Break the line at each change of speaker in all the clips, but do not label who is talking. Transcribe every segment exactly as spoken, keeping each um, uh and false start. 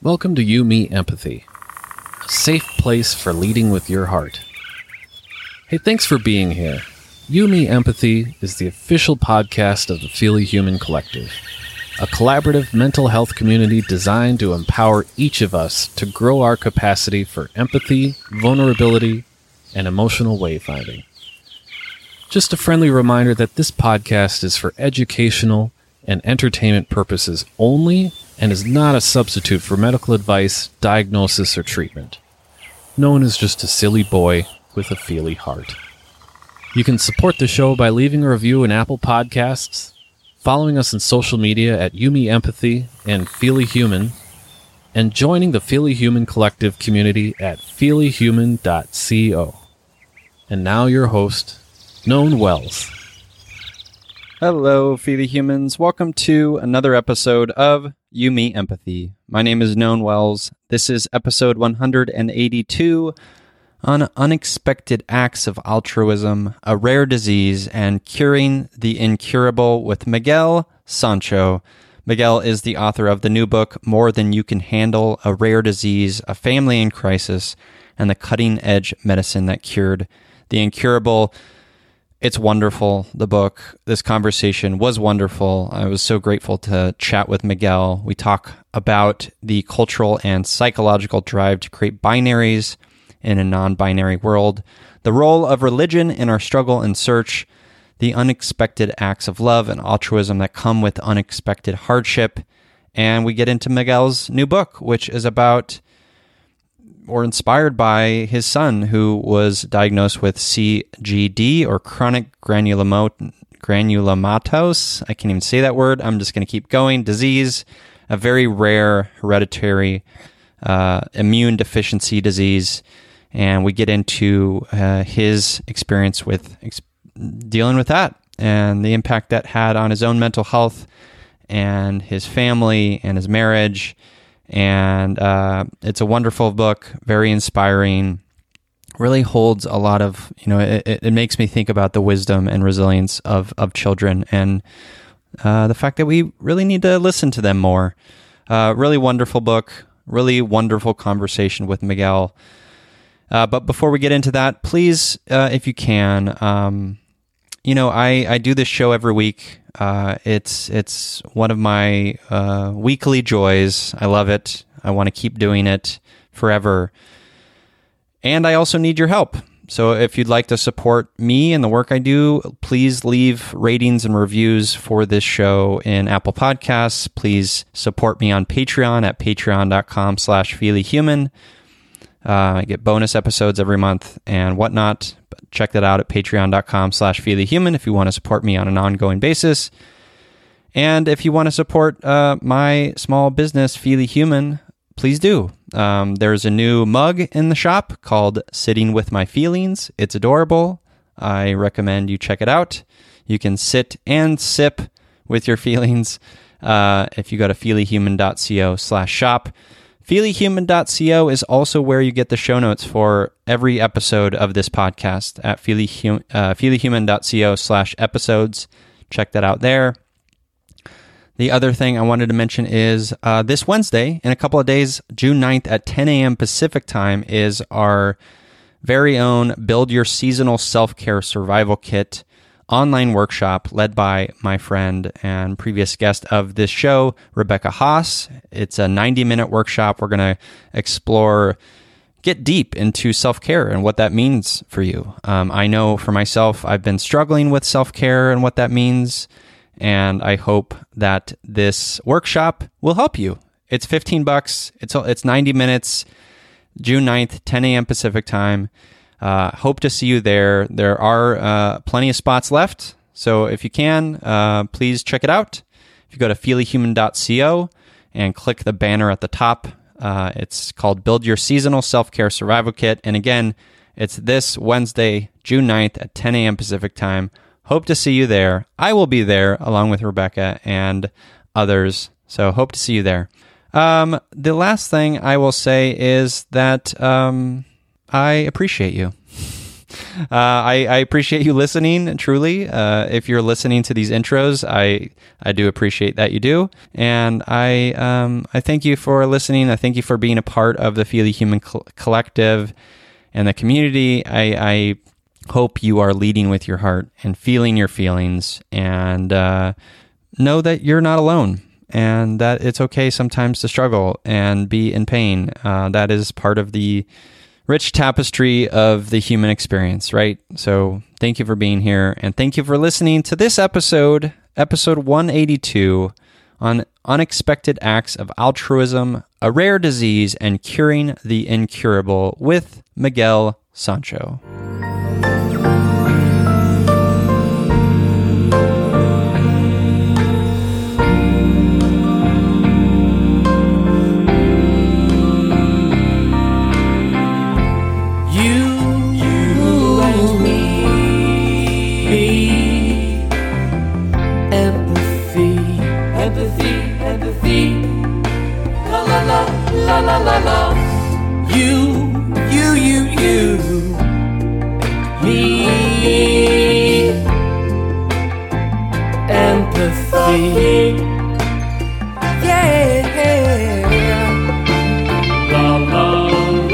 Welcome to You, Me, Empathy, a safe place for leading with your heart. Hey, thanks for being here. You, Me, Empathy is the official podcast of the Feely Human Collective, a collaborative mental health community designed to empower each of us to grow our capacity for empathy, vulnerability, and emotional wayfinding. Just a friendly reminder that this podcast is for educational and entertainment purposes only and is not a substitute for medical advice, diagnosis, or treatment. No one is just a silly boy with a feely heart. You can support the show by leaving a review in Apple Podcasts, following us on social media at You, Me, Empathy and Feely Human, and joining the Feely Human Collective community at feely human dot co. And now your host, Known Wells.
Hello, Feely Humans. Welcome to another episode of You, Me, Empathy. My name is Known Wells. This is episode one hundred eighty-two on unexpected acts of altruism, a rare disease, and curing the incurable with Miguel Sancho. Miguel is the author of the new book, More Than You Can Handle, A Rare Disease, A Family in Crisis, and the Cutting-Edge Medicine That Cured the Incurable. It's wonderful, the book. This conversation was wonderful. I was so grateful to chat with Miguel. We talk about the cultural and psychological drive to create binaries in a non-binary world, the role of religion in our struggle and search, the unexpected acts of love and altruism that come with unexpected hardship, and we get into Miguel's new book, which is about or inspired by his son, who was diagnosed with C G D, or chronic granuloma- granulomatous. I can't even say that word. I'm just going to keep going. Disease, a very rare hereditary uh, immune deficiency disease. And we get into uh, his experience with ex- dealing with that and the impact that had on his own mental health and his family and his marriage. And uh, it's a wonderful book, very inspiring, really holds a lot of, you know, it, it makes me think about the wisdom and resilience of, of children and uh, the fact that we really need to listen to them more. Uh, really wonderful book, really wonderful conversation with Miguel. Uh, but before we get into that, please, uh, if you can, um, you know, I, I do this show every week. Uh, it's it's one of my uh, weekly joys. I love it. I want to keep doing it forever. And I also need your help. So if you'd like to support me and the work I do, please leave ratings and reviews for this show in Apple Podcasts. Please support me on Patreon at patreon.com slash feelyhuman. Uh, I get bonus episodes every month and whatnot. But check that out at patreon.com slash feelyhuman if you want to support me on an ongoing basis. And if you want to support uh, my small business, Feely Human, please do. Um, there's a new mug in the shop called Sitting With My Feelings. It's adorable. I recommend you check it out. You can sit and sip with your feelings uh, if you go to feelyhuman.co slash shop. feelyhuman dot co is also where you get the show notes for every episode of this podcast at feelyhum, uh, feelyhuman.co slash episodes. Check that out there. The other thing I wanted to mention is uh, this Wednesday, in a couple of days, June ninth at ten a.m. Pacific time, is our very own Build Your Seasonal Self-Care Survival Kit online workshop led by my friend and previous guest of this show, Rebecca Haas. It's a ninety-minute workshop. We're going to explore, get deep into self-care and what that means for you. Um, I know for myself, I've been struggling with self-care and what that means, and I hope that this workshop will help you. It's fifteen bucks. It's it's ninety minutes, June ninth, ten a.m. Pacific time. Uh, hope to see you there. There are uh, plenty of spots left, so if you can, uh, please check it out. If you go to feelyhuman dot co and click the banner at the top, uh, it's called Build Your Seasonal Self-Care Survival Kit. And again, it's this Wednesday, June ninth at ten a.m. Pacific time. Hope to see you there. I will be there along with Rebecca and others, so hope to see you there. Um, the last thing I will say is that... Um, I appreciate you. uh, I, I appreciate you listening, truly. Uh, if you're listening to these intros, I I do appreciate that you do. And I um, I thank you for listening. I thank you for being a part of the Feel the Human co- Collective and the community. I, I hope you are leading with your heart and feeling your feelings, and uh, know that you're not alone, and that it's okay sometimes to struggle and be in pain. Uh, that is part of the rich tapestry of the human experience, right? So thank you for being here, and thank you for listening to this episode, episode one eighty-two, on unexpected acts of altruism, a rare disease, and curing the incurable with Miguel Sancho.
La la la la, you, you, you, you, me, empathy, yeah, la la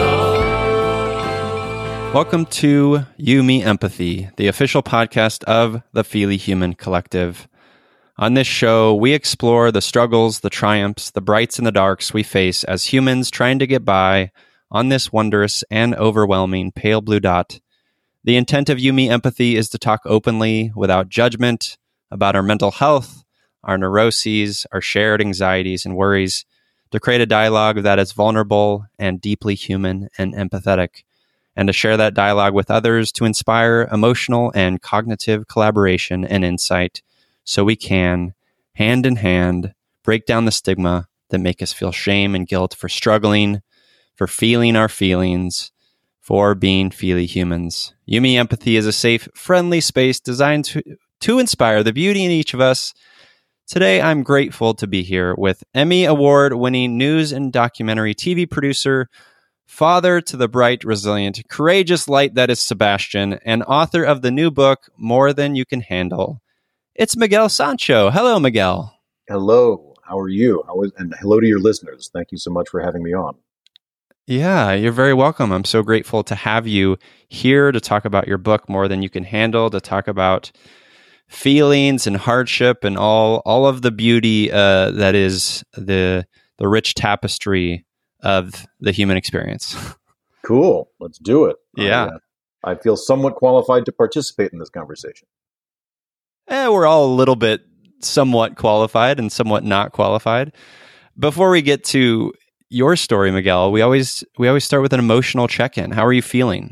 la.
Welcome to You, Me, Empathy, the official podcast of the Feely Human Collective. On this show, we explore the struggles, the triumphs, the brights and the darks we face as humans trying to get by on this wondrous and overwhelming pale blue dot. The intent of You, Me, Empathy is to talk openly, without judgment, about our mental health, our neuroses, our shared anxieties and worries, to create a dialogue that is vulnerable and deeply human and empathetic, and to share that dialogue with others to inspire emotional and cognitive collaboration and insight, so we can, hand in hand, break down the stigma that make us feel shame and guilt for struggling, for feeling our feelings, for being feely humans. You, Me, Empathy is a safe, friendly space designed to, to inspire the beauty in each of us. Today, I'm grateful to be here with Emmy Award-winning news and documentary T V producer, father to the bright, resilient, courageous light that is Sebastian, and author of the new book, More Than You Can Handle. It's Miguel Sancho. Hello, Miguel.
Hello. How are you? How is, and hello to your listeners. Thank you so much for having me on.
Yeah, you're very welcome. I'm so grateful to have you here to talk about your book, More Than You Can Handle, to talk about feelings and hardship and all all of the beauty uh, that is the the rich tapestry of the human experience.
Cool. Let's do it.
Yeah.
I, uh, I feel somewhat qualified to participate in this conversation.
Eh, we're all a little bit somewhat qualified and somewhat not qualified. Before we get to your story, Miguel, we always we always start with an emotional check-in. How are you feeling?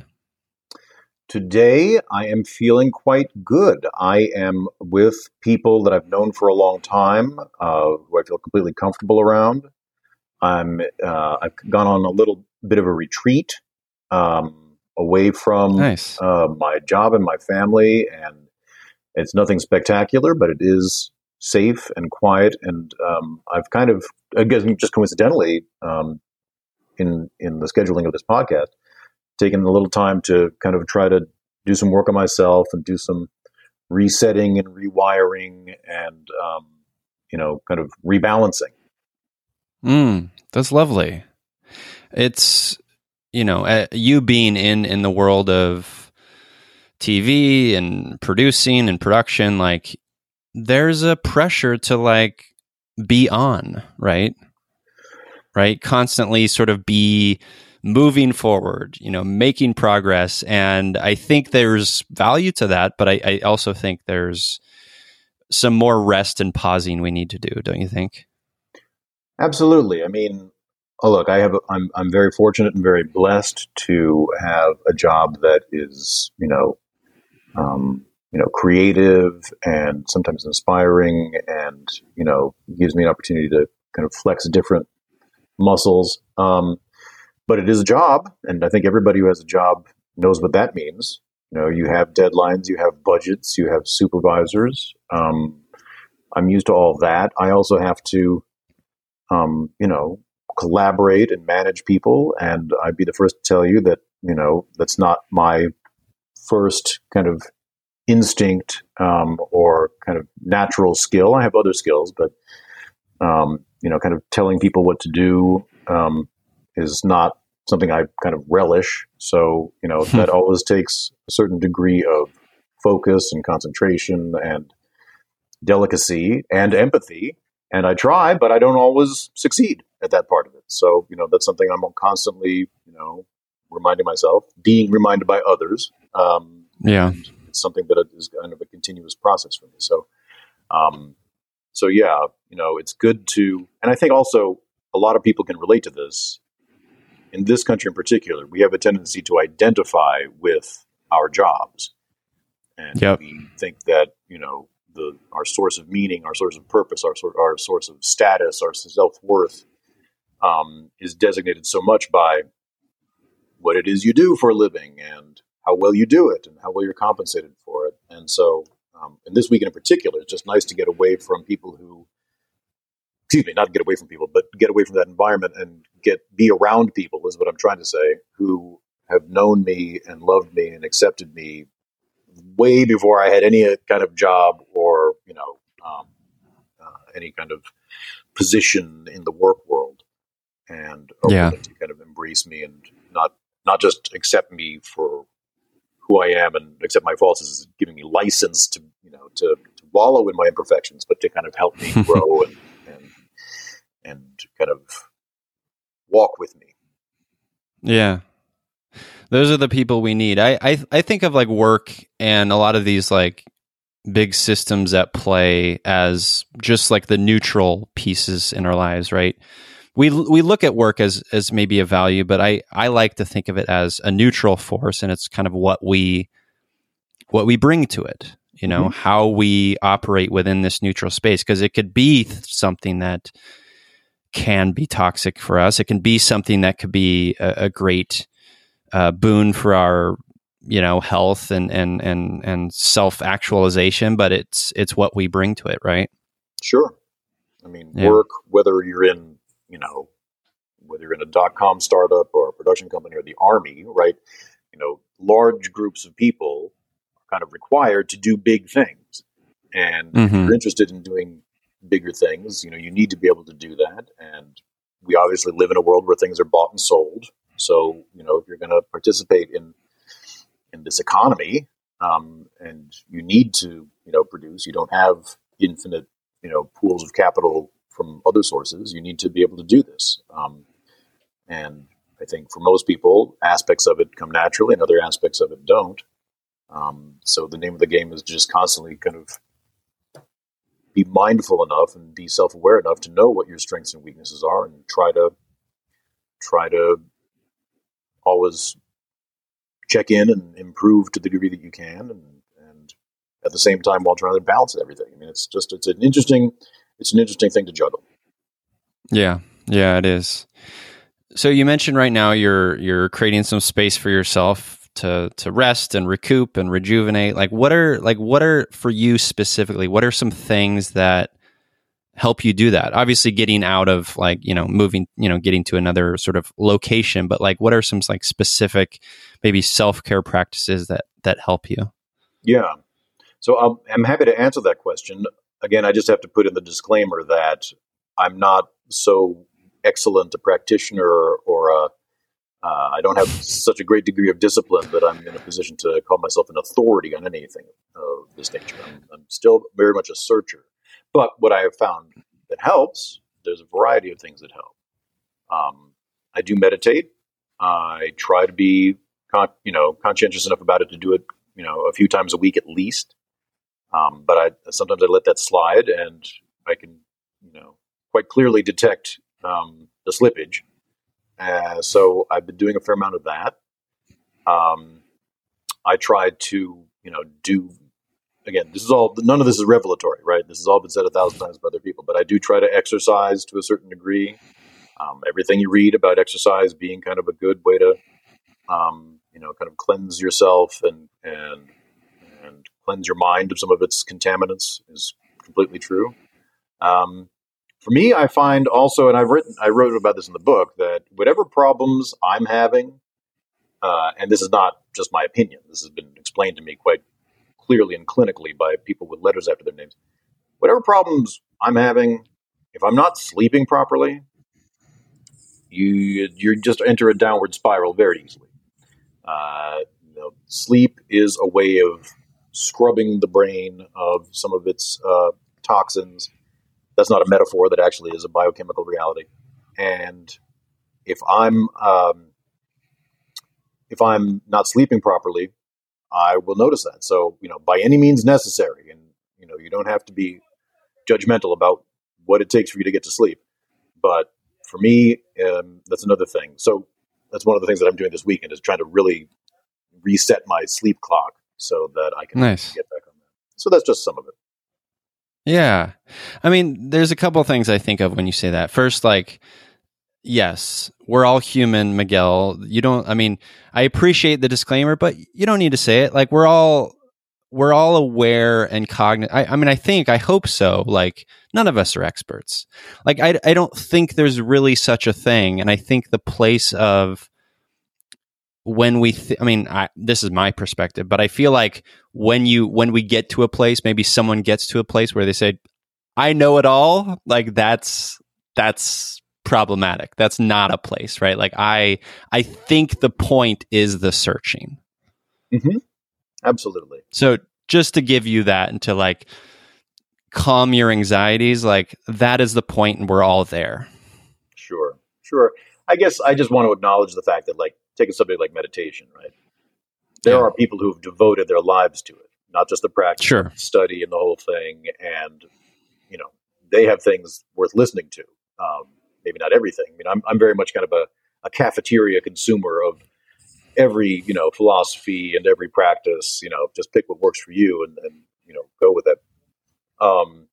Today, I am feeling quite good. I am with people that I've known for a long time, uh, who I feel completely comfortable around. I'm uh, I've gone on a little bit of a retreat um, away from
Nice.
uh, my job and my family, and it's nothing spectacular, but it is safe and quiet. And um, I've kind of, I guess just coincidentally, um, in in the scheduling of this podcast, taken a little time to kind of try to do some work on myself and do some resetting and rewiring and, um, you know, kind of rebalancing.
Mm, that's lovely. It's, you know, uh, you being in, in the world of T V and producing and production, like there's a pressure to like be on, right? Right? Constantly sort of be moving forward, you know, making progress. And I think there's value to that, but I, I also think there's some more rest and pausing we need to do, don't you think?
Absolutely. I mean, oh, look, I have, a, I'm, I'm very fortunate and very blessed to have a job that is, you know, um, you know, creative and sometimes inspiring, and, you know, gives me an opportunity to kind of flex different muscles. Um, but it is a job, and I think everybody who has a job knows what that means. You know, you have deadlines, you have budgets, you have supervisors. Um, I'm used to all of that. I also have to, um, you know, collaborate and manage people. And I'd be the first to tell you that, you know, that's not my first kind of instinct um, or kind of natural skill. I have other skills, but um, you know, kind of telling people what to do um, is not something I kind of relish. So, you know, that always takes a certain degree of focus and concentration and delicacy and empathy. And I try, but I don't always succeed at that part of it. So, you know, that's something I'm constantly, you know, reminding myself, being reminded by others. Um,
yeah.
It's something that is kind of a continuous process for me. So, um, so yeah, you know, it's good to, and I think also a lot of people can relate to this. In this country in particular, we have a tendency to identify with our jobs. And
yep.
we think that, you know, the our source of meaning, our source of purpose, our, our source of status, our self-worth um, is designated so much by what it is you do for a living and how well you do it and how well you're compensated for it. And so um, in this weekend in particular, it's just nice to get away from people who, excuse me, not get away from people, but get away from that environment and get be around people is what I'm trying to say, who have known me and loved me and accepted me way before I had any kind of job or, you know, um, uh, any kind of position in the work world, and are
yeah.
willing to kind of embrace me and not not just accept me for who I am and accept my faults as giving me license to, you know, to, to wallow in my imperfections, but to kind of help me grow and, and and kind of walk with me.
Yeah. Those are the people we need. I, I I think of like work and a lot of these like big systems at play as just like the neutral pieces in our lives, right? We we look at work as as maybe a value, but I, I like to think of it as a neutral force, and it's kind of what we what we bring to it, you know, mm-hmm. how we operate within this neutral space, because it could be th- something that can be toxic for us. It can be something that could be a, a great Uh, boon for our, you know, health and and and and self actualization, but it's it's what we bring to it, right?
Sure. I mean,
yeah.
work, whether you're in, you know, whether you're in a dot com startup or a production company or the army, right? You know, large groups of people are kind of required to do big things, and mm-hmm. if you're interested in doing bigger things, you know, you need to be able to do that. And we obviously live in a world where things are bought and sold. So, you know, if you're going to participate in in this economy, um, and you need to, you know, produce, you don't have infinite, you know, pools of capital from other sources. You need to be able to do this. Um, and I think for most people, aspects of it come naturally and other aspects of it don't. Um, so the name of the game is just constantly kind of be mindful enough and be self-aware enough to know what your strengths and weaknesses are, and try to try to always check in and improve to the degree that you can, and, and at the same time while trying to balance everything. I mean, it's just it's an interesting it's an interesting thing to juggle.
Yeah, yeah, it is. So you mentioned right now you're you're creating some space for yourself to to rest and recoup and rejuvenate. Like what are like what are for you specifically? What are some things that help you do that? Obviously getting out of like, you know, moving, you know, getting to another sort of location, but like what are some like specific maybe self-care practices that that help you?
Yeah. So I'll, I'm happy to answer that question. Again, I just have to put in the disclaimer that I'm not so excellent a practitioner or a, uh, I don't have such a great degree of discipline that I'm in a position to call myself an authority on anything of this nature. I'm, I'm still very much a searcher. But what I have found that helps, there's a variety of things that help. Um, I do meditate. I try to be, con- you know, conscientious enough about it to do it, you know, a few times a week at least. Um, but I sometimes I let that slide, and I can, you know, quite clearly detect um, the slippage. Uh, so I've been doing a fair amount of that. Um, I tried to, you know, do. Again, this is all, none of this is revelatory, right? This has all been said a thousand times by other people, but I do try to exercise to a certain degree. Um, everything you read about exercise being kind of a good way to, um, you know, kind of cleanse yourself and, and, and cleanse your mind of some of its contaminants is completely true. Um, for me, I find also, and I've written, I wrote about this in the book, that whatever problems I'm having, uh, and this is not just my opinion, this has been explained explained to me quite clearly and clinically by people with letters after their names. Whatever problems I'm having, if I'm not sleeping properly, you you just enter a downward spiral very easily. Uh, you know, sleep is a way of scrubbing the brain of some of its uh, toxins. That's not a metaphor. That actually is a biochemical reality. And if I'm um, if I'm not sleeping properly, I will notice that. So, you know, by any means necessary, and you know, you don't have to be judgmental about what it takes for you to get to sleep. But for me, um, that's another thing. So that's one of the things that I'm doing this weekend is trying to really reset my sleep clock so that I can
Nice.
get back on that. So that's just some of it.
Yeah. I mean, there's a couple of things I think of when you say that. First, like, yes, we're all human, Miguel. You don't, I mean, I appreciate the disclaimer, but you don't need to say it. Like, we're all, we're all aware and cognizant. I, I mean, I think, I hope so. Like, none of us are experts. Like, I, I don't think there's really such a thing. And I think the place of when we, th- I mean, I, this is my perspective, but I feel like when you, when we get to a place, maybe someone gets to a place where they say, I know it all, like that's, that's problematic. That's not a place, right? Like I, I think the point is the searching.
Mm-hmm. Absolutely.
So just to give you that and to like calm your anxieties, like that is the point and we're all there.
Sure. Sure. I guess I just want to acknowledge the fact that, like, take a subject like meditation, right? There
Yeah.
are people who have devoted their lives to it, not just the practice,
Sure.
but the study and the whole thing. And, you know, they have things worth listening to. Um, maybe not everything. I mean, I'm, I'm very much kind of a, a cafeteria consumer of every, you know, philosophy and every practice. You know, just pick what works for you and, and you know, go with it. Um,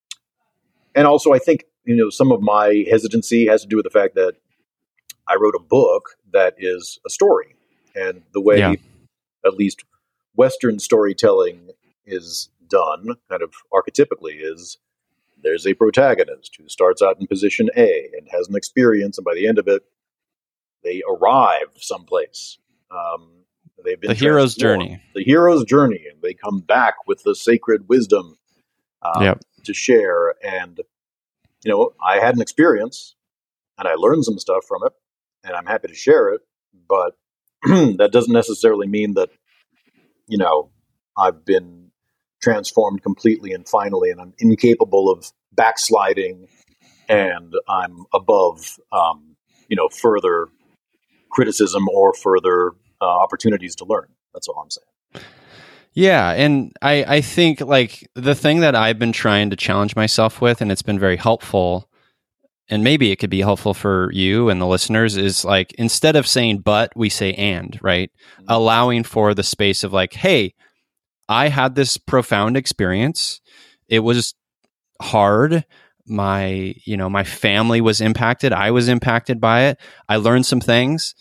and also, I think, you know, some of my hesitancy has to do with the fact that I wrote a book that is a story, and the way
Yeah.
at least Western storytelling is done kind of archetypically is there's a protagonist who starts out in position A and has an experience, and by the end of it, they arrive someplace. Um, they've been
The hero's
transformed.
journey.
The hero's journey, and they come back with the sacred wisdom um,
Yep.
to share. And, you know, I had an experience, and I learned some stuff from it, and I'm happy to share it, but that doesn't necessarily mean that, you know, I've been transformed completely and finally, and I'm incapable of backsliding, and I'm above, um, you know, further criticism or further uh, opportunities to learn. That's all I'm saying.
Yeah. And I, I think like the thing that I've been trying to challenge myself with, and it's been very helpful, and maybe it could be helpful for you and the listeners, is like, instead of saying but, we say and, right? Mm-hmm. Allowing for the space of like, hey, I had this profound experience. It was hard. My, you know, my family was impacted. I was impacted by it. I learned some things.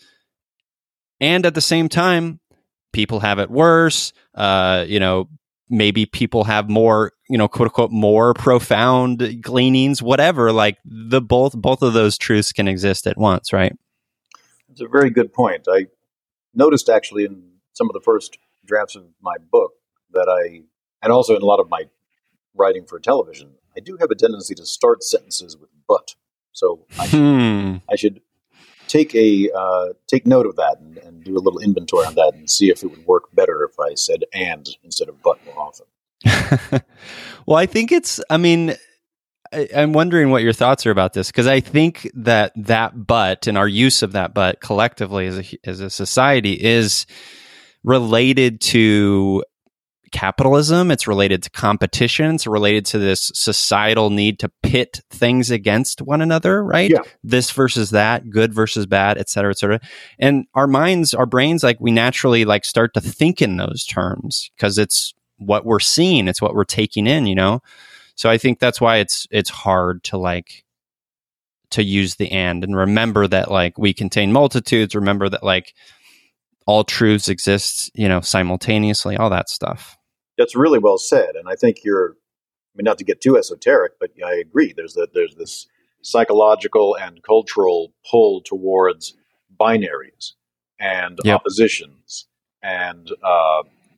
And at the same time, people have it worse. Uh, you know, maybe people have more, you know, quote unquote, more profound gleanings, whatever. Like the both, both of those truths can exist at once, right?
It's a very good point. I noticed actually in some of the first drafts of my book that I, and also in a lot of my writing for television, I do have a tendency to start sentences with but. So I should,
Hmm.
I should take a uh, take note of that and, and do a little inventory on that and see if it would work better if I said and instead of but more often.
Well, I think it's, I mean, I, I'm wondering what your thoughts are about this, because I think that that but and our use of that but collectively as a, as a society is related to capitalism. It's related to competition. It's related to this societal need to pit things against one another, right?
Yeah.
This versus that, good versus bad, et cetera, et cetera. And our minds, our brains, like we naturally like start to think in those terms because it's what we're seeing. It's what we're taking in, you know? So I think that's why it's, it's hard to like, to use the and, and remember that like we contain multitudes. Remember that like all truths exist, you know, simultaneously, all that stuff.
That's really well said, and I think you're. I mean, not to get too esoteric, but I agree. There's that. There's this psychological and cultural pull towards binaries and
Yep.
oppositions and uh,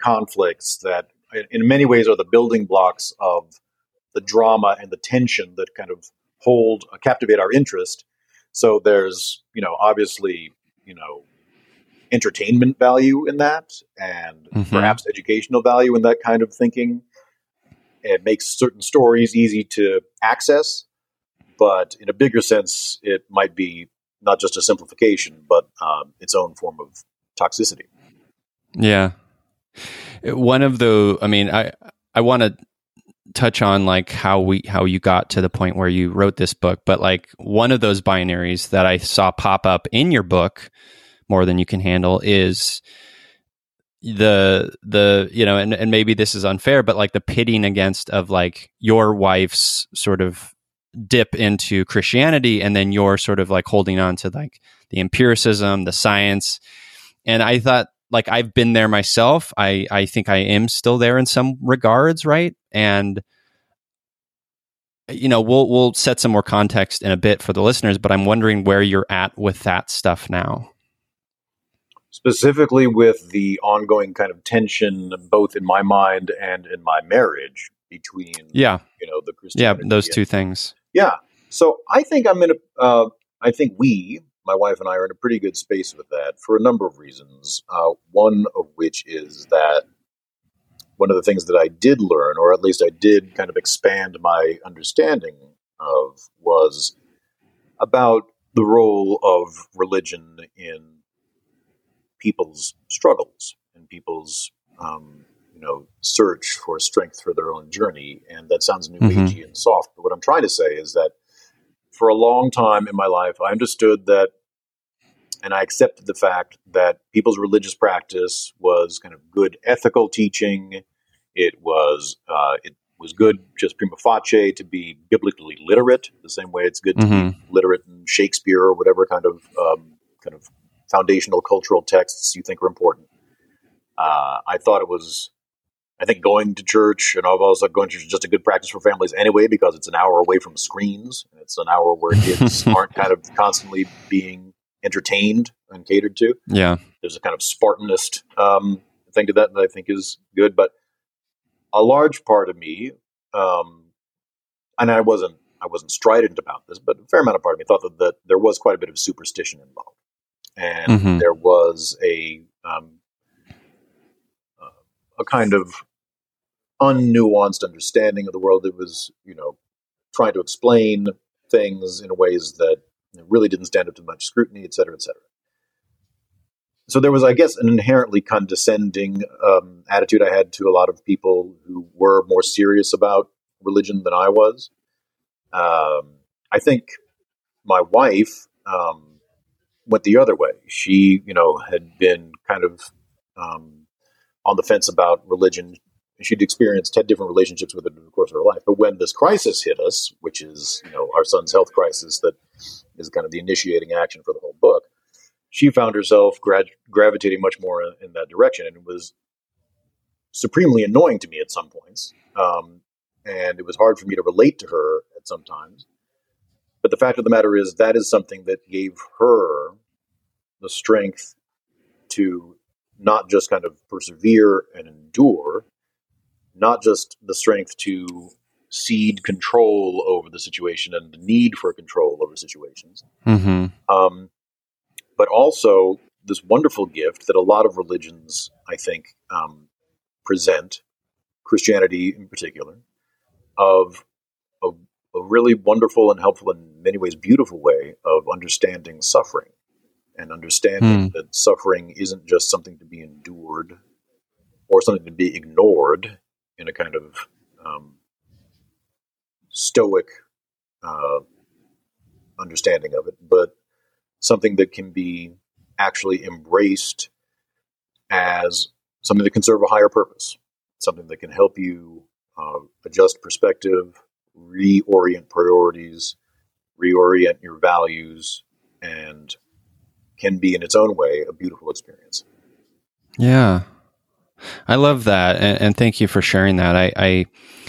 conflicts that in- in many ways are the building blocks of the drama and the tension that kind of hold, uh, captivate our interest. So there's, you know, obviously, you know, entertainment value in that and
Mhm.
perhaps educational value in that kind of thinking. It makes certain stories easy to access, but in a bigger sense, it might be not just a simplification, but um, its own form of toxicity.
Yeah. One of the, I mean, I, I want to touch on like how we, how you got to the point where you wrote this book, but like one of those binaries that I saw pop up in your book, More Than You Can Handle, is the, the, you know, and, and maybe this is unfair, but like the pitting against of like your wife's sort of dip into Christianity and then you're sort of like holding on to like the empiricism, the science. And I thought, like, I've been there myself. I, I think I am still there in some regards, right? And, you know, we'll we'll set some more context in a bit for the listeners, but I'm wondering where you're at with that stuff now.
Specifically with the ongoing kind of tension, both in my mind and in my marriage between,
Yeah.
you know, the
Yeah,
Christianity.
those
and-
two things.
Yeah. So I think I'm in a, uh, I think we, my wife and I, are in a pretty good space with that for a number of reasons. Uh, one of which is that one of the things that I did learn, or at least I did kind of expand my understanding of, was about the role of religion in people's struggles and people's, um, you know, search for strength for their own journey. And that sounds new
Mhm.
agey and soft, but what I'm trying to say is that for a long time in my life, I understood that, and I accepted the fact that people's religious practice was kind of good ethical teaching. It was uh, it was good just prima facie to be biblically literate, the same way it's good to
Mhm.
be literate in Shakespeare or whatever kind of um, kind of foundational cultural texts you think are important. Uh, I thought it was. I think going to church, and I've also going to church is just a good practice for families anyway, because it's an hour away from screens. And it's an hour where kids aren't kind of constantly being entertained and catered to.
Yeah.
There's a kind of Spartanist um, thing to that that I think is good. But a large part of me, um, and I wasn't, I wasn't strident about this, but a fair amount of part of me thought that, that there was quite a bit of superstition involved, and
Mhm.
there was a um, a kind of unnuanced understanding of the world that was, you know, trying to explain things in ways that really didn't stand up to much scrutiny, et cetera, et cetera. So there was, I guess, an inherently condescending um, attitude I had to a lot of people who were more serious about religion than I was. Um, I think my wife um, went the other way. She, you know, had been kind of um, on the fence about religion. She'd experienced, had different relationships with it in the course of her life. But when this crisis hit us, which is, you know, our son's health crisis, that is kind of the initiating action for the whole book, she found herself gra- gravitating much more in, in that direction. And it was supremely annoying to me at some points. Um, and it was hard for me to relate to her at some times. But the fact of the matter is that is something that gave her the strength to not just kind of persevere and endure, not just the strength to cede control over the situation and the need for control over situations,
Mhm.
um, but also this wonderful gift that a lot of religions, I think, um, present, Christianity in particular, of a, a really wonderful and helpful, in many ways beautiful way of understanding suffering and understanding
Hmm.
that suffering isn't just something to be endured or something to be ignored in a kind of um, stoic uh, understanding of it, but something that can be actually embraced as something that can serve a higher purpose, something that can help you uh, adjust perspective, reorient priorities, reorient your values, and can be in its own way a beautiful experience.
Yeah. I love that. And, and thank you for sharing that. I, I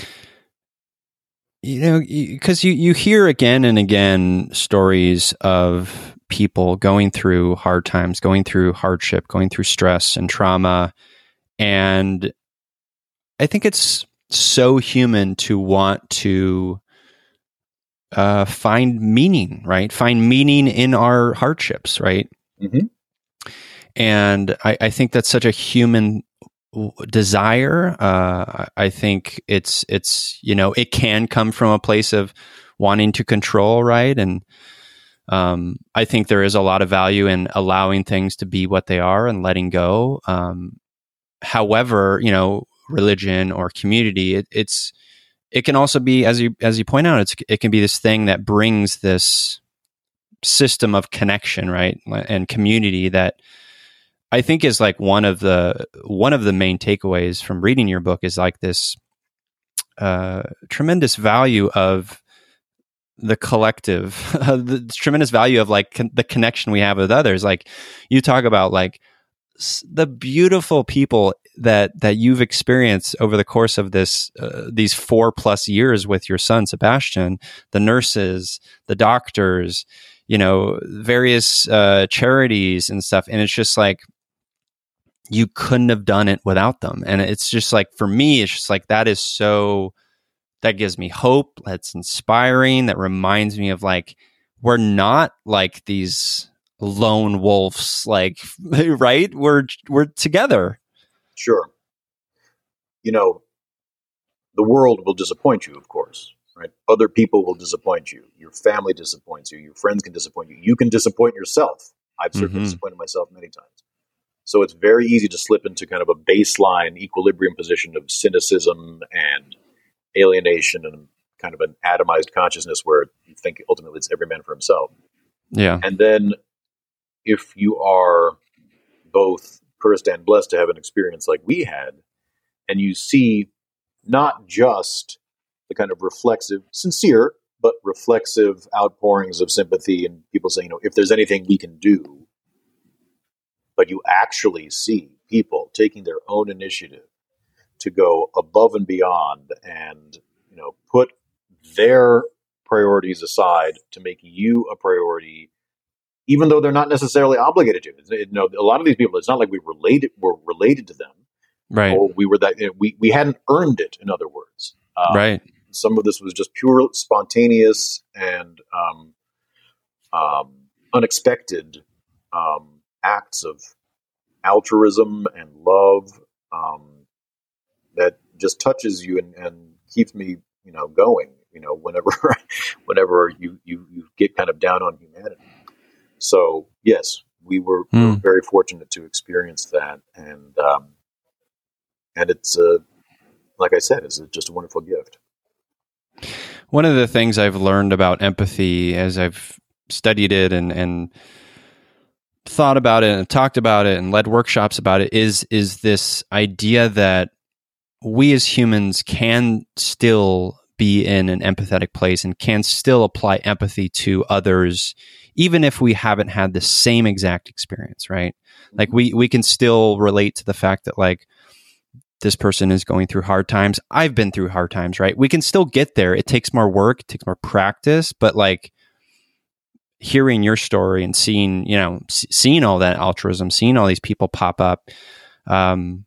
you know, because you, you hear again and again stories of people going through hard times, going through hardship, going through stress and trauma, And I think it's so human to want to uh, find meaning, right? Find meaning in our hardships, right?
Mm-hmm.
And I, I think that's such a human desire. Uh, I think it's it's you know it can come from a place of wanting to control, right? And um, I think there is a lot of value in allowing things to be what they are and letting go. Um, however, you know, religion or community, it, it's it can also be, as you as you point out, it's it can be this thing that brings this system of connection, right, and community that I think is like one of the one of the main takeaways from reading your book is like this uh, tremendous value of the collective, the tremendous value of like con- the connection we have with others. Like you talk about like s- the beautiful people that that you've experienced over the course of this uh, these four plus years with your son Sebastian, the nurses, the doctors, you know, various uh, charities and stuff, and it's just like you couldn't have done it without them. And it's just like, for me, it's just like, that is so, that gives me hope. That's inspiring. That reminds me of like, we're not like these lone wolves, like, right? We're, we're together.
Sure. You know, the world will disappoint you, of course, right? Other people will disappoint you. Your family disappoints you. Your friends can disappoint you. You can disappoint yourself. I've certainly
Mm-hmm.
disappointed myself many times. So it's very easy to slip into kind of a baseline equilibrium position of cynicism and alienation and kind of an atomized consciousness where you think ultimately it's every man for himself.
Yeah.
And then if you are both cursed and blessed to have an experience like we had, and you see not just the kind of reflexive, sincere, but reflexive outpourings of sympathy and people saying, you know, if there's anything we can do, but you actually see people taking their own initiative to go above and beyond and, you know, put their priorities aside to make you a priority, even though they're not necessarily obligated to. You know, a lot of these people, it's not like we related were related to them,
Right.
or we were that, you know, we we hadn't earned it. In other words, um,
Right.
some of this was just pure, spontaneous, and um, um, unexpected um, acts of altruism and love um, that just touches you and, and keeps me, you know, going. You know, whenever whenever you, you you get kind of down on humanity. So yes, we were,
Mm.
we were very fortunate to experience that, and um, and it's uh, like I said, it's just a wonderful gift.
One of the things I've learned about empathy as I've studied it and, and thought about it and talked about it and led workshops about it is, is this idea that we as humans can still be in an empathetic place and can still apply empathy to others, even if we haven't had the same exact experience, right? Like we, we can still relate to the fact that like, this person is going through hard times. I've been through hard times, right? We can still get there. It takes more work, it takes more practice, but like hearing your story and seeing, you know, s- seeing all that altruism, seeing all these people pop up, um,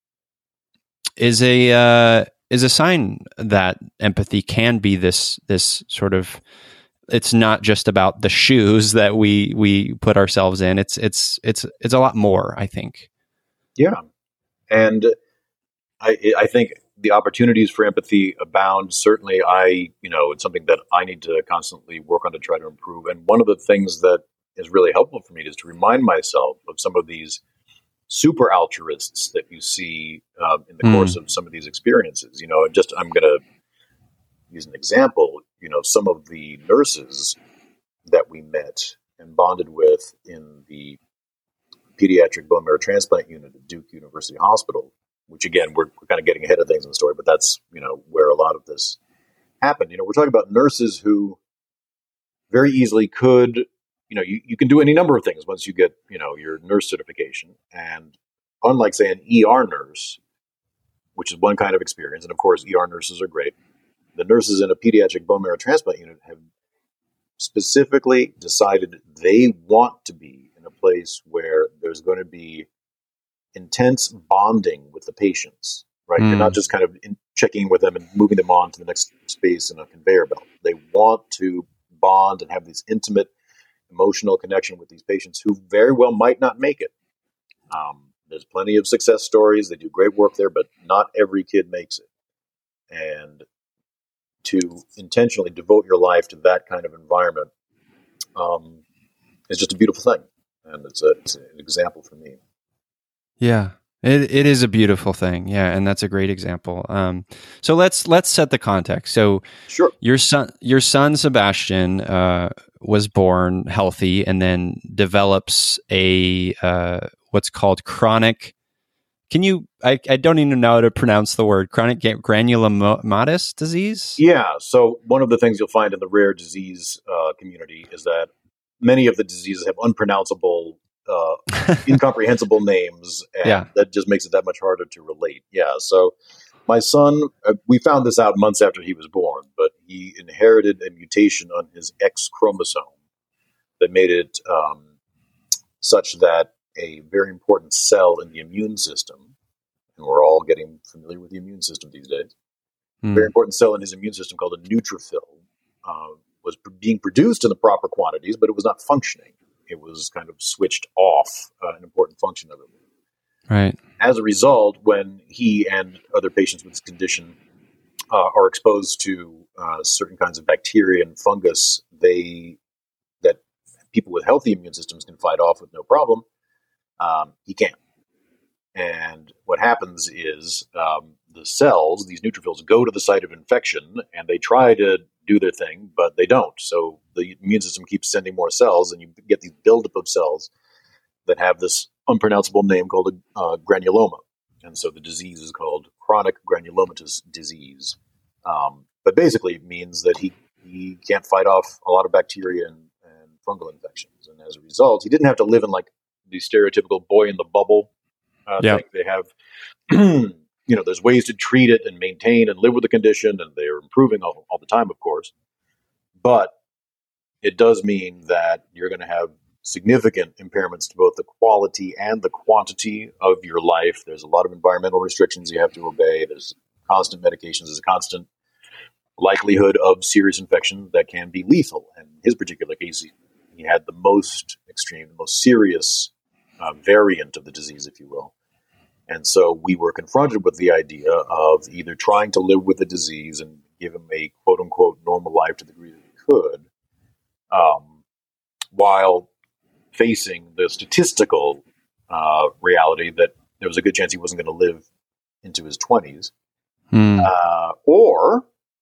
is a, uh, is a sign that empathy can be this, this sort of, it's not just about the shoes that we, we put ourselves in. It's, it's, it's, it's a lot more, I think.
Yeah, and I, I think the opportunities for empathy abound. Certainly, I, you know, it's something that I need to constantly work on to try to improve. And one of the things that is really helpful for me is to remind myself of some of these super altruists that you see um, in the
Mm.
course of some of these experiences. You know, and just I'm going to use an example. You know, some of the nurses that we met and bonded with in the pediatric bone marrow transplant unit at Duke University Hospital, which again, we're, we're kind of getting ahead of things in the story, but that's, you know, where a lot of this happened. You know, we're talking about nurses who very easily could, you know, you, you can do any number of things once you get, you know, your nurse certification. And unlike, say, an E R nurse, which is one kind of experience, and of course, E R nurses are great, the nurses in a pediatric bone marrow transplant unit have specifically decided they want to be in a place where there's going to be intense bonding with the patients, right?
Mm.
You're not just kind of in checking with them and moving them on to the next space in a conveyor belt. They want to bond and have this intimate emotional connection with these patients who very well might not make it. Um, there's plenty of success stories. They do great work there, but not every kid makes it. And to intentionally devote your life to that kind of environment um, is just a beautiful thing. And it's, a, it's an example for me.
Yeah, it it is a beautiful thing. Yeah, and that's a great example. Um, so let's let's set the context. So
Sure.
your son your son Sebastian uh, was born healthy and then develops a uh, what's called chronic. Can you? I, I don't even know how to pronounce the word chronic granulomatous disease.
Yeah. So one of the things you'll find in the rare disease uh, community is that many of the diseases have unpronounceable, uh, incomprehensible names, and
Yeah.
that just makes it that much harder to relate. Yeah. So my son, uh, we found this out months after he was born, but he inherited a mutation on his X chromosome that made it um, such that a very important cell in the immune system, and we're all getting familiar with the immune system these days, a
Hmm.
very important cell in his immune system called a neutrophil uh, was pr- being produced in the proper quantities, but it was not functioning. It was kind of switched off, uh, an important function of it.
Right.
As a result, when he and other patients with this condition uh, are exposed to uh, certain kinds of bacteria and fungus, they that people with healthy immune systems can fight off with no problem. Um, he can't. And what happens is um, the cells, these neutrophils, go to the site of infection and they try to do their thing, but they don't. So the immune system keeps sending more cells, and you get these buildup of cells that have this unpronounceable name called a uh, granuloma. And so the disease is called chronic granulomatous disease. Um, but basically, it means that he, he can't fight off a lot of bacteria and, and fungal infections. And as a result, he didn't have to live in like the stereotypical boy in the bubble uh,
Yeah.
thing. They have, you know, there's ways to treat it and maintain and live with the condition, and they're improving all, all the time, of course. But it does mean that you're going to have significant impairments to both the quality and the quantity of your life. There's a lot of environmental restrictions you have to obey. There's constant medications. There's a constant likelihood of serious infection that can be lethal. And in his particular case, he, he had the most extreme, the most serious uh, variant of the disease, if you will. And so we were confronted with the idea of either trying to live with the disease and give him a quote unquote normal life to the degree that we could, um, while facing the statistical uh, reality that there was a good chance he wasn't going to live into his twenties,
Hmm.
uh, or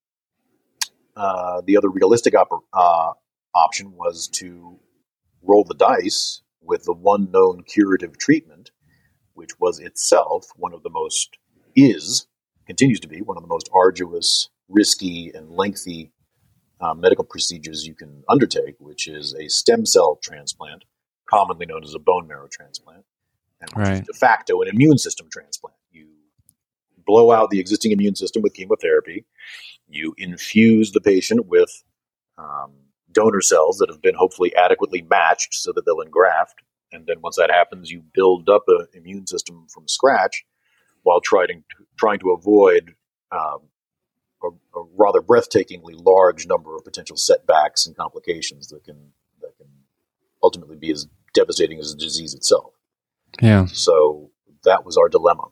uh, the other realistic op- uh, option was to roll the dice with the one known curative treatment, which was itself one of the most, is, continues to be one of the most arduous, risky, and lengthy uh, medical procedures you can undertake, which is a stem cell transplant, commonly known as a bone marrow transplant, and which
Right.
is de facto an immune system transplant. You blow out the existing immune system with chemotherapy. You infuse the patient with um, donor cells that have been hopefully adequately matched so that they'll engraft. And then once that happens, you build up an immune system from scratch while trying to, trying to avoid um, a, a rather breathtakingly large number of potential setbacks and complications that can that can ultimately be as devastating as the disease itself.
Yeah.
So that was our dilemma.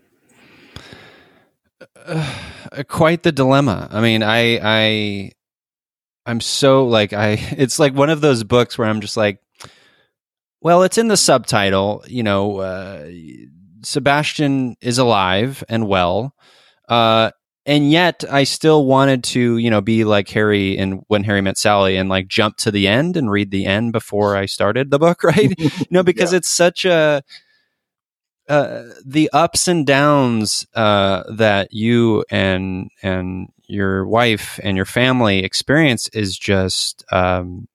Uh, quite the dilemma. I mean, I, I, I'm so like I. It's like one of those books where I'm just like, well, it's in the subtitle. You know, uh, Sebastian is alive and well, uh, and yet I still wanted to, you know, be like Harry in When Harry Met Sally and like jump to the end and read the end before I started the book, right? you know, because
Yeah.
it's such a. Uh, the ups and downs uh, that you and and your wife and your family experience is just um,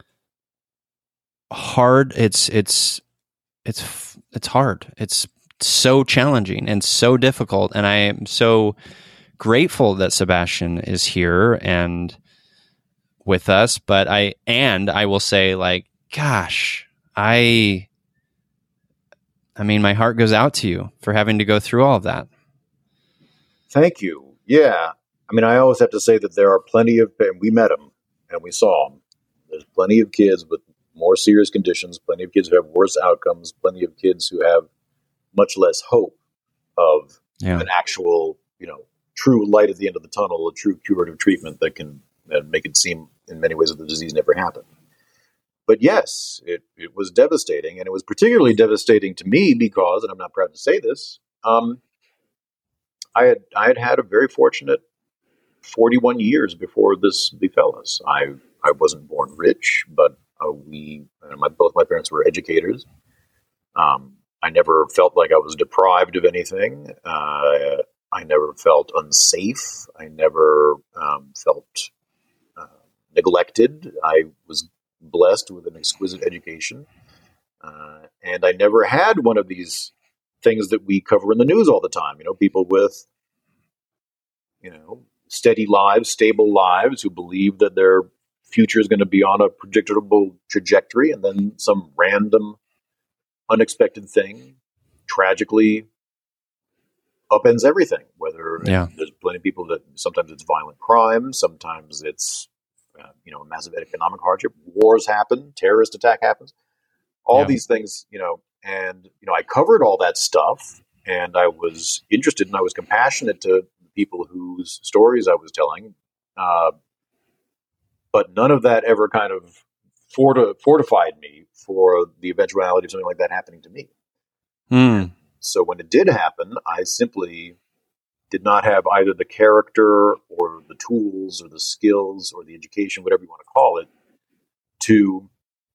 hard. It's it's it's it's hard. It's so challenging and so difficult. And I am so grateful that Sebastian is here and with us. But I and I will say, like, gosh, I. I mean, my heart goes out to you for having to go through all of that.
Thank you. Yeah. I mean, I always have to say that there are plenty of, and we met them and we saw them. There's plenty of kids with more serious conditions, plenty of kids who have worse outcomes, plenty of kids who have much less hope of
Yeah.
an actual, you know, true light at the end of the tunnel, a true curative treatment that can uh, make it seem in many ways that the disease never happened. But yes, it, it was devastating, and it was particularly devastating to me because, and I'm not proud to say this, um, I had I had had a very fortunate forty-one years before this befell us. I I wasn't born rich, but uh, we uh, my both my parents were educators. Um, I never felt like I was deprived of anything. Uh, I never felt unsafe. I never um, felt uh, neglected. I was blessed with an exquisite education. Uh, and I never had one of these things that we cover in the news all the time. You know, people with, you know, steady lives, stable lives who believe that their future is going to be on a predictable trajectory. And then some random, unexpected thing tragically upends everything. Whether
Yeah.
there's plenty of people that sometimes it's violent crime, sometimes it's uh, you know massive economic hardship, wars happen, terrorist attack happens, all
Yeah.
these things, you know. And you know, I covered all that stuff, and I was interested and I was compassionate to people whose stories I was telling, uh, but none of that ever kind of forti- fortified me for the eventuality of something like that happening to me.
Mm.
So when it did happen, I simply did not have either the character or the tools or the skills or the education, whatever you want to call it, to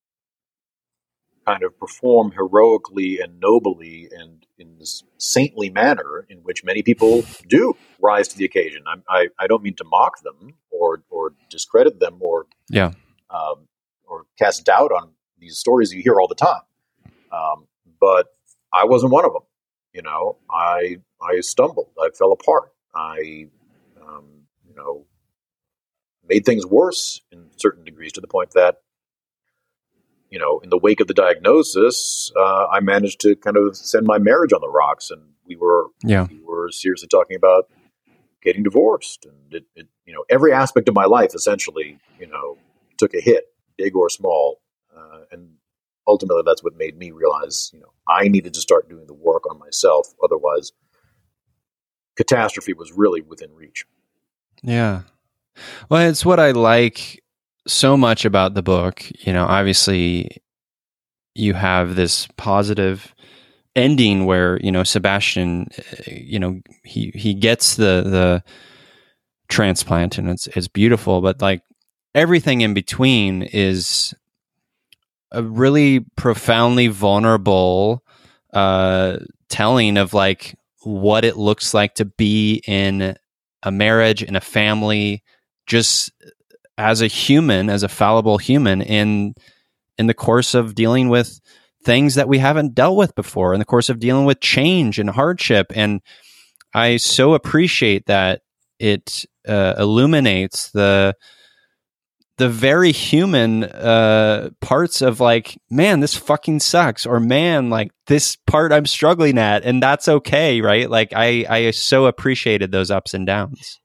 kind of perform heroically and nobly and in this saintly manner in which many people do rise to the occasion. I, I, I don't mean to mock them or or discredit them or
Yeah.
um, or cast doubt on these stories you hear all the time. Um, but I wasn't one of them. You know, I I stumbled. I fell apart. I, um, you know, made things worse in certain degrees to the point that, you know, in the wake of the diagnosis, uh, I managed to kind of send my marriage on the rocks, and we were
Yeah.
we were seriously talking about getting divorced, and it, it you know every aspect of my life essentially, you know, took a hit, big or small, uh, and ultimately that's what made me realize, you know, I needed to start doing the work on myself. Otherwise, catastrophe was really within reach.
Yeah. Well, it's what I like so much about the book. You know, obviously you have this positive ending where, you know, Sebastian, uh, you know, he, he gets the, the transplant and it's, it's beautiful, but like everything in between is a really profoundly vulnerable, uh, telling of like what it looks like to be in a marriage, in a family, just as a human, as a fallible human in in the course of dealing with things that we haven't dealt with before, in the course of dealing with change and hardship. And I so appreciate that it uh, illuminates the the very human uh, parts of like, man, this fucking sucks, or man, like this part I'm struggling at, and that's okay, right? Like I I so appreciated those ups and downs.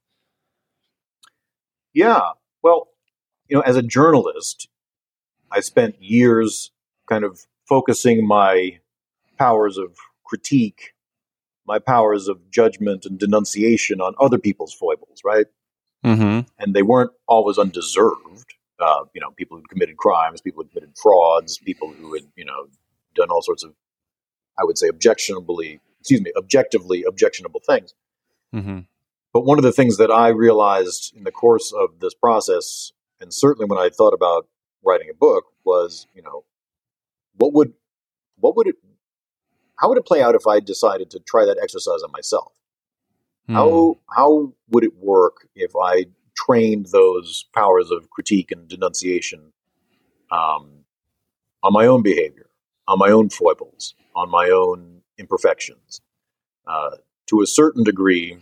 Yeah. Well, you know, as a journalist, I spent years kind of focusing my powers of critique, my powers of judgment and denunciation on other people's foibles, right?
Mm-hmm.
And they weren't always undeserved. Uh, you know, people who committed crimes, people who committed frauds, people who had, you know, done all sorts of, I would say, objectionably, excuse me, objectively objectionable things.
Mm-hmm.
But one of the things that I realized in the course of this process, and certainly when I thought about writing a book, was, you know, what would, what would it, how would it play out if I decided to try that exercise on myself?
Mm.
How how would it work if I trained those powers of critique and denunciation um, on my own behavior, on my own foibles, on my own imperfections? Uh, to a certain degree,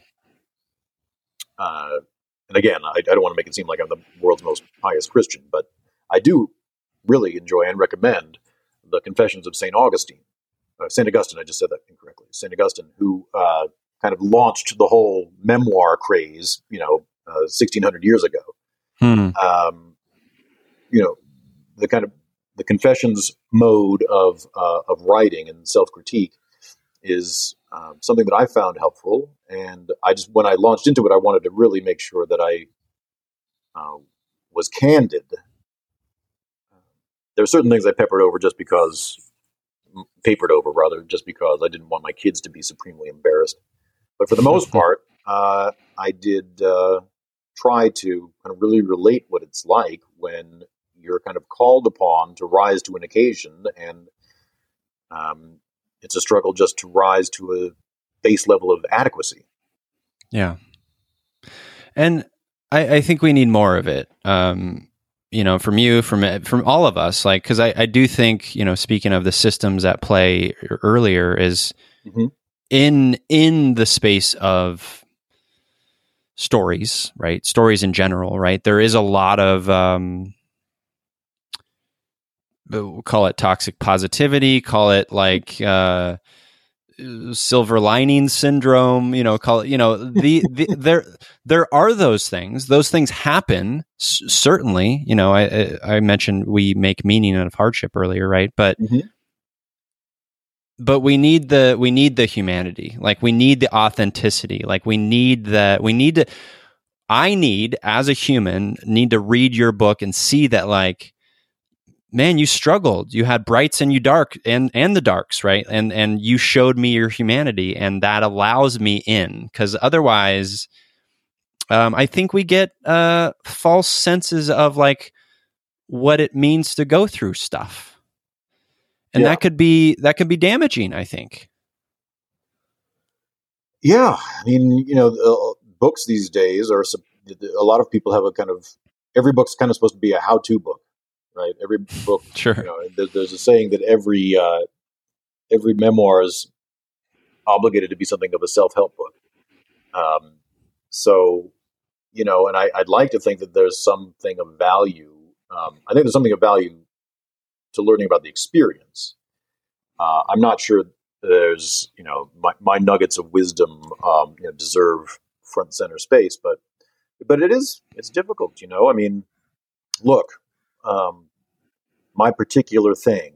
uh, and again, I, I don't want to make it seem like I'm the world's most pious Christian, but I do really enjoy and recommend the Confessions of Saint Augustine. uh, Saint Augustine. I just said that incorrectly. Saint Augustine, who uh, kind of launched the whole memoir craze, you know, uh, sixteen hundred years ago.
Hmm.
Um, you know, the kind of the Confessions mode of uh, of writing and self critique is um, something that I found helpful. And I just, when I launched into it, I wanted to really make sure that I uh, was candid. There are certain things I peppered over just because, papered over rather, just because I didn't want my kids to be supremely embarrassed. But for the most part, uh, I did uh, try to kind of really relate what it's like when you're kind of called upon to rise to an occasion, and um, it's a struggle just to rise to a base level of adequacy.
Yeah. And I, I think we need more of it. Um, you know, from you, from from all of us, like, because I, I do think, you know, speaking of the systems at play earlier, is mm-hmm. in in the space of stories, right? Stories in general, right? There is a lot of um, we'll call it toxic positivity, call it like uh, silver lining syndrome, you know, call it, you know, the, the there there are those things. Those things happen, c- certainly. You know, I I mentioned we make meaning out of hardship earlier, right? But mm-hmm. but we need the we need the humanity. Like, we need the authenticity. Like, we need the we need to. I need, as a human, need to read your book and see that, like, man, you struggled. You had brights and you dark and, and the darks, right? And and you showed me your humanity, and that allows me in. Because otherwise, um, I think we get uh, false senses of like what it means to go through stuff, and yeah. that could be that could be damaging, I think.
Yeah, I mean, you know, uh, books these days are a lot of people have a kind of every book's kind of supposed to be a how-to book. Right. Every book,
sure.
You know, there, there's a saying that every uh, every memoir is obligated to be something of a self-help book. Um, so, you know, and I, I'd like to think that there's something of value. Um, I think there's something of value to learning about the experience. Uh, I'm not sure there's, you know, my, my nuggets of wisdom, um, you know, deserve front and center space, but but it is it's difficult. You know, I mean, look. Um, my particular thing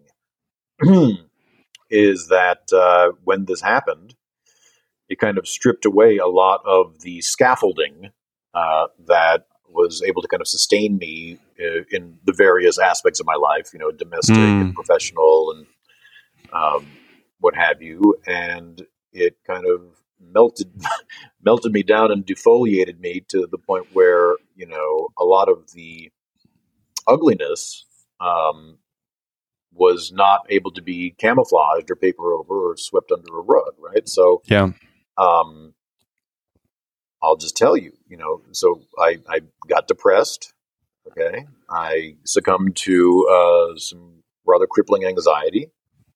is that uh, when this happened, it kind of stripped away a lot of the scaffolding uh, that was able to kind of sustain me uh, in the various aspects of my life, you know, domestic mm. and professional and um, what have you. And it kind of melted melted me down and defoliated me to the point where, you know, a lot of the ugliness um, was not able to be camouflaged or paper over or swept under a rug, right? So,
yeah,
um, I'll just tell you, you know, so I, I got depressed, okay? I succumbed to uh, some rather crippling anxiety.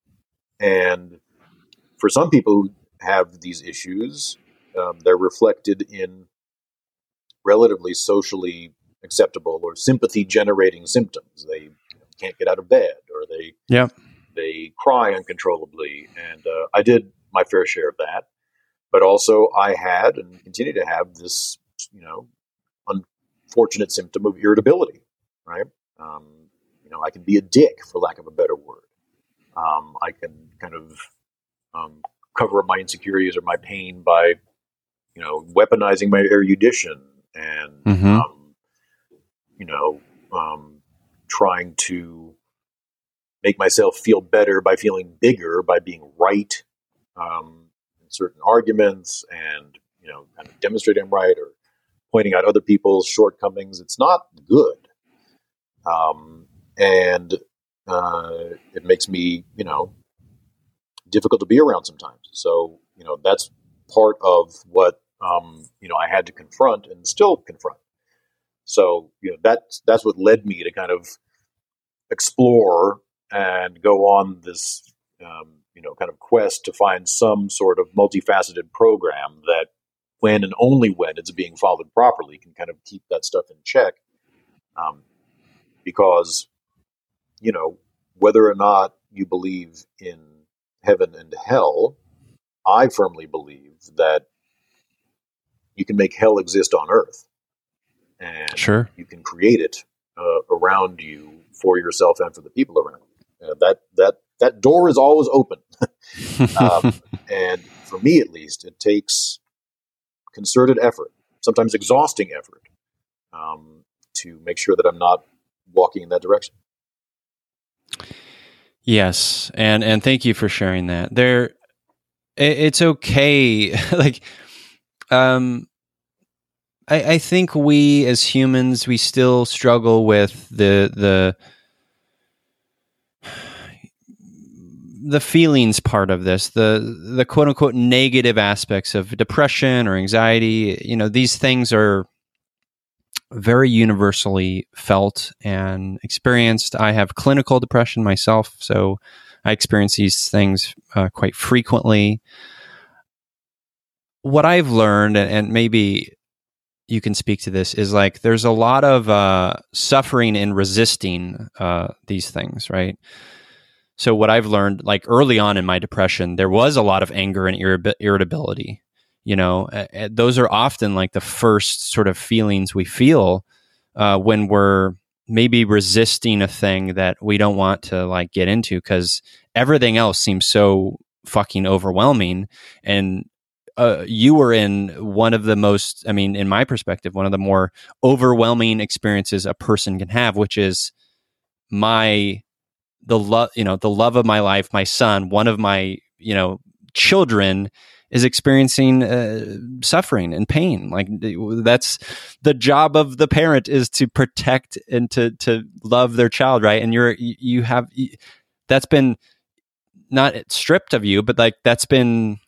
And for some people who have these issues, um, they're reflected in relatively socially acceptable or sympathy-generating symptoms. They you know, can't get out of bed, or they
yeah.
they cry uncontrollably, and uh, I did my fair share of that. But also, I had and continue to have this, you know, unfortunate symptom of irritability. Right? Um, you know, I can be a dick, for lack of a better word. Um, I can kind of um, cover up my insecurities or my pain by, you know, weaponizing my erudition and.
Mm-hmm.
Um, you know, um, trying to make myself feel better by feeling bigger, by being right um, in certain arguments and, you know, kind of demonstrating I'm right or pointing out other people's shortcomings. It's not good. Um, and uh, it makes me, you know, difficult to be around sometimes. So, you know, that's part of what, um, you know, I had to confront and still confront. So, you know, that's, that's what led me to kind of explore and go on this, um, you know, kind of quest to find some sort of multifaceted program that when and only when it's being followed properly can kind of keep that stuff in check. Um, because, you know, whether or not you believe in heaven and hell, I firmly believe that you can make hell exist on earth, and
Sure.
you can create it uh, around you for yourself and for the people around you. Uh, that that that door is always open, um, and for me at least, it takes concerted effort, sometimes exhausting effort, um, to make sure that I'm not walking in that direction.
Yes, and and thank you for sharing that. There, it, it's okay. like, um, I, I think we as humans, we still struggle with the the the feelings part of this, the the quote unquote negative aspects of depression or anxiety. You know, these things are very universally felt and experienced. I have clinical depression myself, so I experience these things uh, quite frequently. What I've learned, and maybe you can speak to this, is like there's a lot of uh, suffering in resisting uh, these things, right? So what I've learned, like early on in my depression, there was a lot of anger and irri- irritability. You know, uh, those are often like the first sort of feelings we feel uh, when we're maybe resisting a thing that we don't want to like get into, because everything else seems so fucking overwhelming. And uh, you were in one of the most, I mean, in my perspective, one of the more overwhelming experiences a person can have, which is my the love, you know, the love of my life, my son, one of my, you know, children is experiencing uh, suffering and pain. Like that's the job of the parent, is to protect and to to love their child, right? And you're you have that's been not stripped of you, but like that's been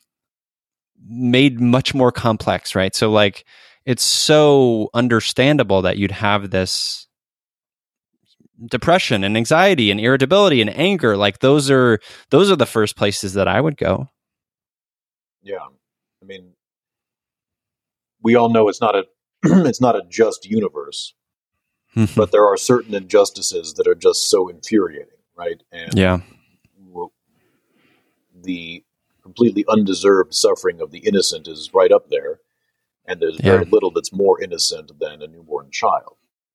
made much more complex, right? So like it's so understandable that you'd have this depression and anxiety and irritability and anger. Like those are those are the first places that I would go.
Yeah, I mean, we all know it's not a it's not a just universe, but there are certain injustices that are just so infuriating, right? And
yeah,
w- the completely undeserved suffering of the innocent is right up there, and there's very
yeah.
little that's more innocent than a newborn child.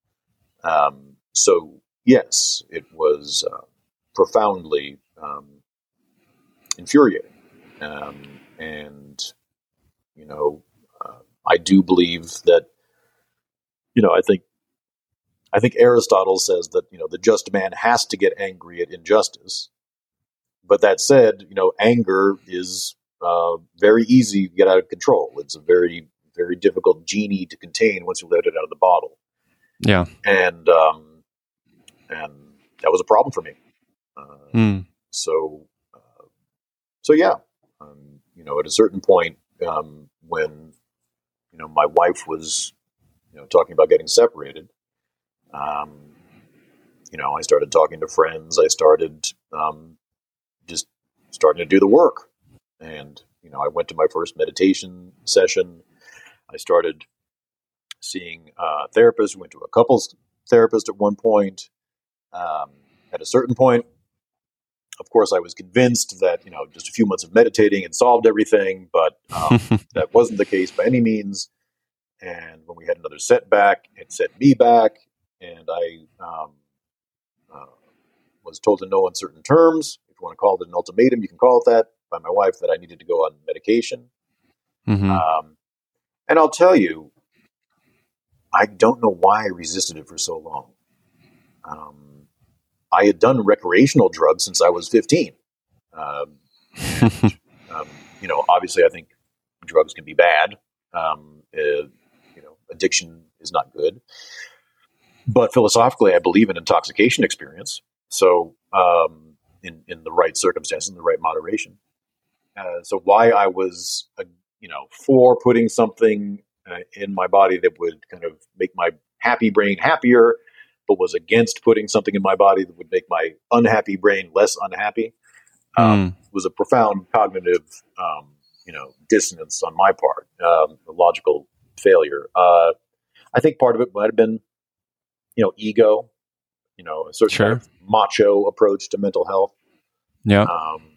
Um, so yes, it was uh, profoundly um, infuriating, um, and you know. Uh, I do believe that, you know, I think, I think Aristotle says that, you know, the just man has to get angry at injustice. But that said, you know, anger is uh, very easy to get out of control. It's a very, very difficult genie to contain once you let it out of the bottle.
Yeah.
And, um, and that was a problem for me. Uh,
mm.
So, uh, so yeah, um, you know, at a certain point, um, when, you know, my wife was, you know, talking about getting separated. Um, you know, I started talking to friends. I started um, just starting to do the work, and you know, I went to my first meditation session. I started seeing uh, therapists. Went to a couples therapist at one point. Um, at a certain point, of course, I was convinced that you know, just a few months of meditating had solved everything, but um, that wasn't the case by any means. And when we had another setback, it set me back, and I um, uh, was told in no uncertain terms, if you want to call it an ultimatum, you can call it that, by my wife, that I needed to go on medication.
mm-hmm.
Um, and I'll tell you, I don't know why I resisted it for so long. Um, I had done recreational drugs since I was fifteen. Um, and, um, you know, obviously, I think drugs can be bad. Um, uh, you know, addiction is not good. But philosophically, I believe in intoxication experience. So, um, in in the right circumstances, in the right moderation. Uh, so, why I was, uh, you know, for putting something uh, in my body that would kind of make my happy brain happier, but was against putting something in my body that would make my unhappy brain less unhappy, um,
mm.
was a profound cognitive, um, you know, dissonance on my part, um, a logical failure. Uh, I think part of it might have been, you know, ego, you know, a certain
Sure.
kind of macho approach to mental health.
Yeah.
Um,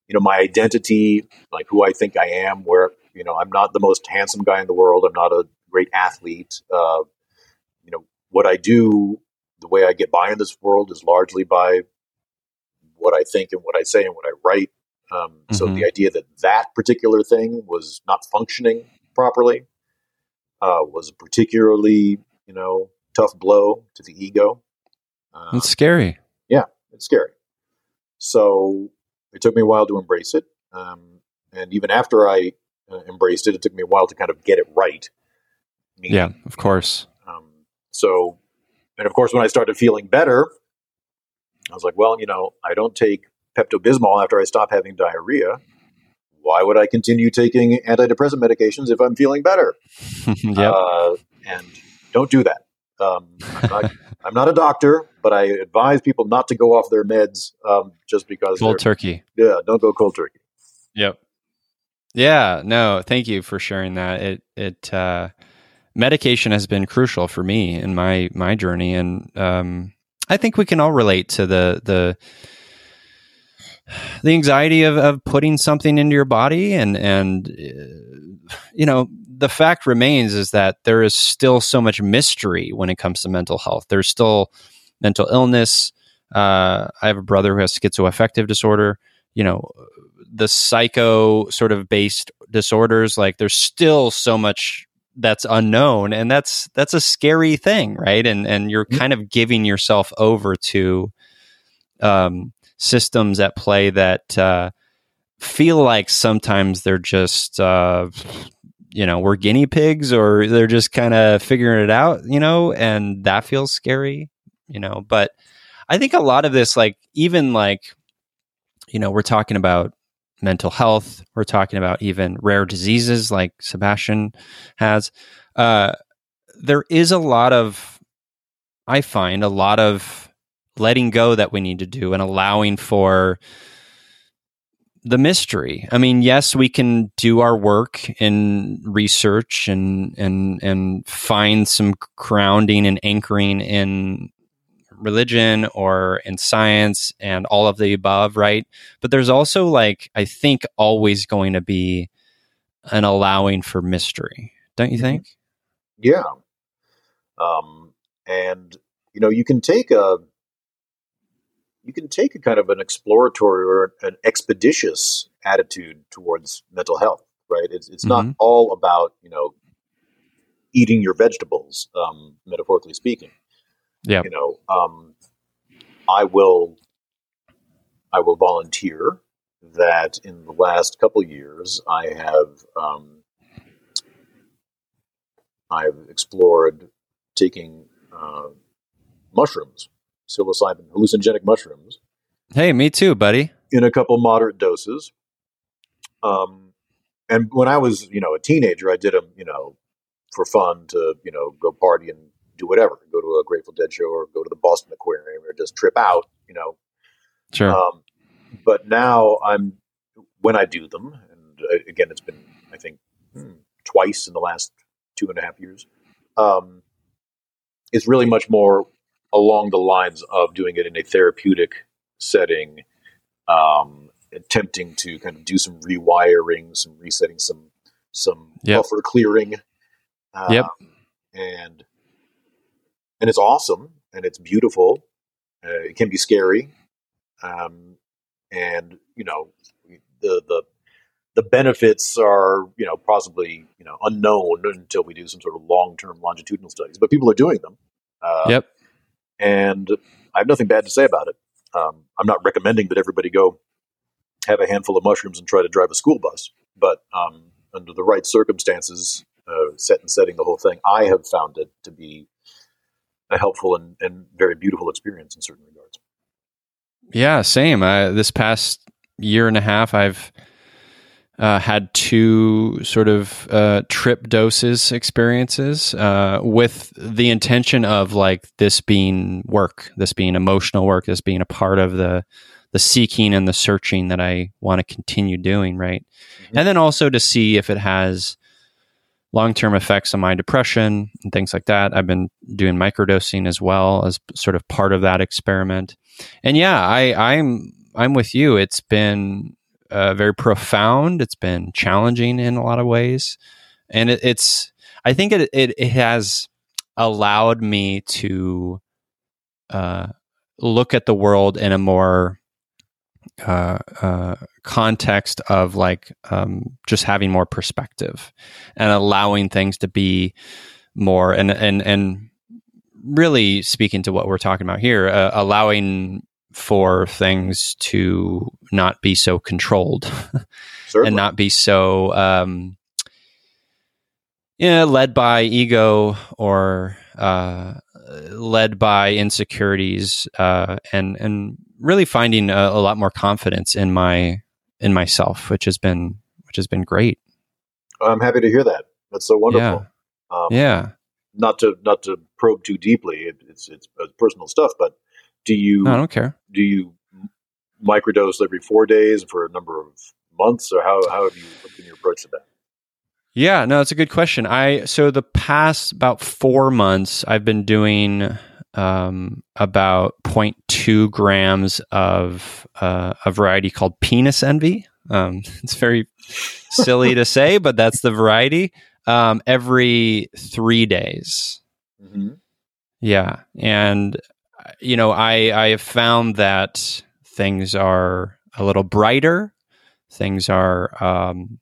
you know, my identity, like who I think I am, where, you know, I'm not the most handsome guy in the world. I'm not a great athlete. Uh, you know, what I do, the way I get by in this world is largely by what I think and what I say and what I write. Um, mm-hmm. So the idea that that particular thing was not functioning properly uh, was a particularly, you know, tough blow to the ego. Um,
it's scary.
Yeah, it's scary. So it took me a while to embrace it. Um, and even after I uh, embraced it, it took me a while to kind of get it right. Meaning,
yeah, of course.
Um, so, and of course, when I started feeling better, I was like, well, you know, I don't take Pepto-Bismol after I stop having diarrhea. Why would I continue taking antidepressant medications if I'm feeling better?
Yep.
Uh, and don't do that. Um, I'm, not, I'm not a doctor, but I advise people not to go off their meds um, just because
cold turkey.
Yeah, don't go cold turkey.
Yep. Yeah. No. Thank you for sharing that. It it uh, medication has been crucial for me in my my journey, and um, I think we can all relate to the the the anxiety of, of putting something into your body, and and uh, you know. The fact remains is that there is still so much mystery when it comes to mental health. There's still mental illness. Uh, I have a brother who has schizoaffective disorder. You know, the psycho sort of based disorders. Like, there's still so much that's unknown, and that's that's a scary thing, right? And and you're kind of giving yourself over to um, systems at play that uh, feel like sometimes they're just. Uh, you know, we're guinea pigs, or they're just kind of figuring it out, you know, and that feels scary, you know. But I think a lot of this, like, even like, you know, we're talking about mental health, we're talking about even rare diseases like Sebastian has. Uh, there is a lot of, I find, a lot of letting go that we need to do and allowing for the mystery. I mean, yes, we can do our work in research and and and find some grounding and anchoring in religion or in science and all of the above, right? But there's also, like, I think, always going to be an allowing for mystery, don't you think?
Yeah. Um, and you know, you can take a you can take a kind of an exploratory or an expeditious attitude towards mental health, right? It's it's mm-hmm. not all about, you know, eating your vegetables, um, metaphorically speaking.
Yeah.
You know, um, I will, I will volunteer that in the last couple of years, I have, um, I've explored taking uh, mushrooms. Psilocybin, hallucinogenic mushrooms.
Hey, me too, buddy.
In a couple moderate doses. Um, and when I was, you know, a teenager, I did them, you know, for fun to, you know, go party and do whatever. Go to a Grateful Dead show or go to the Boston Aquarium or just trip out, you know.
Sure.
Um, but now I'm, when I do them, and again, it's been, I think, hmm, twice in the last two and a half years, um, it's really much more along the lines of doing it in a therapeutic setting, um, attempting to kind of do some rewiring, some resetting, some some
yep.
buffer clearing. Um,
yep.
And and it's awesome, and it's beautiful. Uh, it can be scary, um, and you know the the the benefits are, you know, possibly, you know, unknown until we do some sort of long term longitudinal studies. But people are doing them. Uh,
yep.
And I have nothing bad to say about it. Um, I'm not recommending that everybody go have a handful of mushrooms and try to drive a school bus. But um, under the right circumstances, uh, set and setting the whole thing, I have found it to be a helpful and, and very beautiful experience in certain regards.
Yeah, same. Uh, this past year and a half, I've Uh, had two sort of uh, trip doses experiences uh, with the intention of, like, this being work, this being emotional work, this being a part of the the seeking and the searching that I want to continue doing, right? Mm-hmm. And then also to see if it has long-term effects on my depression and things like that. I've been doing microdosing as well as sort of part of that experiment. And yeah, I, I'm I'm with you. It's been uh, very profound. It's been challenging in a lot of ways, and it, it's. I think it, it it has allowed me to uh, look at the world in a more uh, uh, context of like um, just having more perspective and allowing things to be more and and and really speaking to what we're talking about here, uh, allowing for things to not be so controlled and not be so um, yeah, led by ego or uh, led by insecurities, uh, and and really finding a, a lot more confidence in my in myself, which has been which has been great.
I'm happy to hear that. That's so wonderful.
Yeah.
Um,
yeah.
Not to not to probe too deeply. It, it's it's personal stuff, but do you?
No, I don't care.
Do you microdose every four days for a number of months, or how how have you what's been your approach to that?
Yeah, no, it's a good question. I so the past about four months, I've been doing um, about zero point two grams of uh, a variety called Penis Envy. Um, it's very silly to say, but that's the variety. Um, every three days.
Mm-hmm.
Yeah, and you know, I I have found that things are a little brighter. Things are. Um,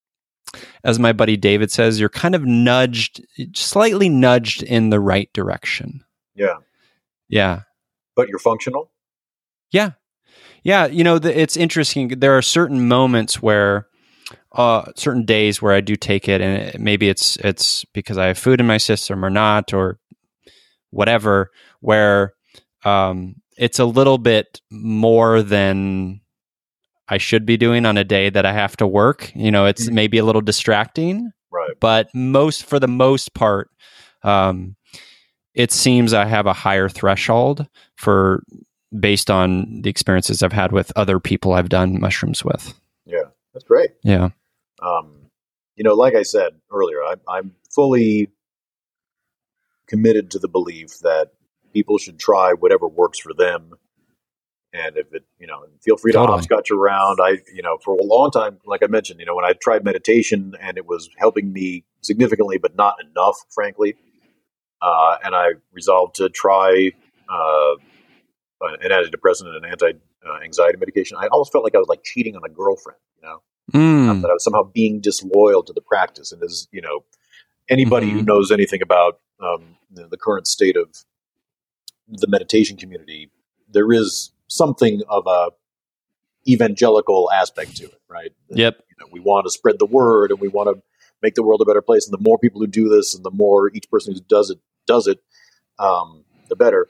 As my buddy David says, you're kind of nudged, slightly nudged in the right direction.
Yeah.
Yeah.
But you're functional?
Yeah. Yeah. You know, the, it's interesting. There are certain moments where, uh, certain days where I do take it, and it, maybe it's it's because I have food in my system or not, or whatever, where um, it's a little bit more than I should be doing on a day that I have to work. You know, it's maybe a little distracting,
right?
But most, for the most part, um, it seems I have a higher threshold for based on the experiences I've had with other people I've done mushrooms with.
Yeah, that's great.
Yeah.
Um, you know, like I said earlier, I, I'm fully committed to the belief that people should try whatever works for them. And if it, you know, feel free to
Totally.
hopscotch around. I, you know, for a long time, like I mentioned, you know, when I tried meditation and it was helping me significantly, but not enough, frankly. Uh, and I resolved to try uh, an antidepressant and an anti-anxiety medication. I almost felt like I was like cheating on a girlfriend, you know,
Mm.
that I was somehow being disloyal to the practice. And as, you know, anybody
Mm-hmm.
who knows anything about um, the, the current state of the meditation community, there is something of a evangelical aspect to it, right?
Yep.
You know, we want to spread the word and we want to make the world a better place. And the more people who do this and the more each person who does it does it, um, the better.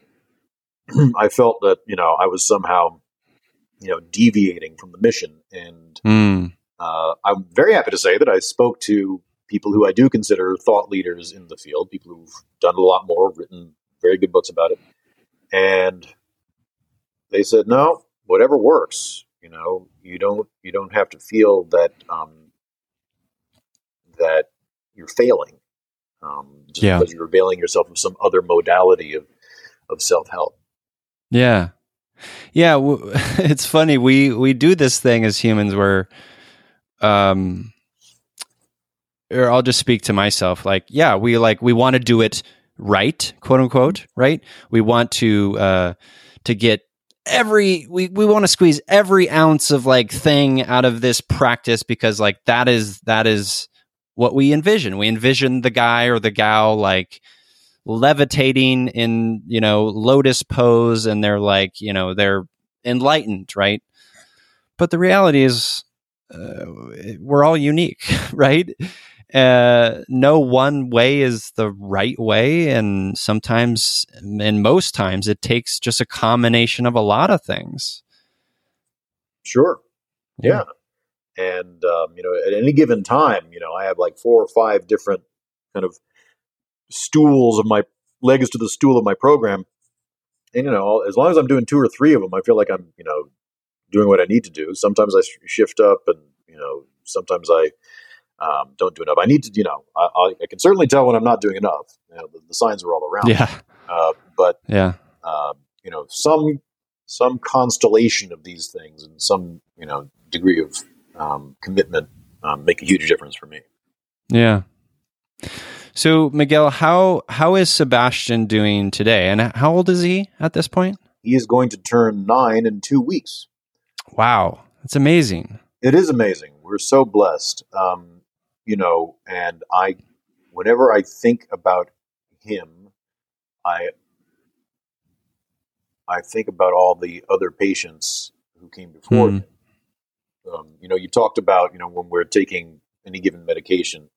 I felt that, you know, I was somehow, you know, deviating from the mission. And
Mm.
uh, I'm very happy to say that I spoke to people who I do consider thought leaders in the field, people who've done a lot more, written very good books about it. And they said, no, whatever works, you know, you don't, you don't have to feel that, um, that you're failing, um, just
Yeah.
because you're availing yourself of some other modality of, of self-help.
Yeah. Yeah. W- it's funny. We, we do this thing as humans where, um, or I'll just speak to myself. Like, yeah, we like, we want to do it right, quote unquote, right? We want to, uh, to get every, we, we want to squeeze every ounce of like thing out of this practice because like that is, that is what we envision. We envision the guy or the gal like levitating in, you know, lotus pose and they're like, you know, they're enlightened, right? But the reality is, uh, we're all unique, right? Uh, no one way is the right way. And sometimes, and most times, it takes just a combination of a lot of things.
Sure. Yeah. And, um, you know, at any given time, you know, I have like four or five different kind of stools of my legs to the stool of my program. And, you know, as long as I'm doing two or three of them, I feel like I'm, you know, doing what I need to do. Sometimes I shift up and, you know, sometimes I um, don't do enough. I need to, you know, I, I, I can certainly tell when I'm not doing enough. You know, the, the signs are all around.
Yeah.
Uh, but,
Yeah.
uh, you know, some, some constellation of these things and some, you know, degree of um, commitment um, make a huge difference for me.
Yeah. So Miguel, how how is Sebastian doing today? And how old is he at this point?
He is going to turn nine in two weeks.
Wow, that's amazing.
It is amazing. We're so blessed. Um, you know, and I, whenever I think about him, I, I think about all the other patients who came before
Hmm.
him. Um, you know, you talked about, you know, when we're taking any given medication,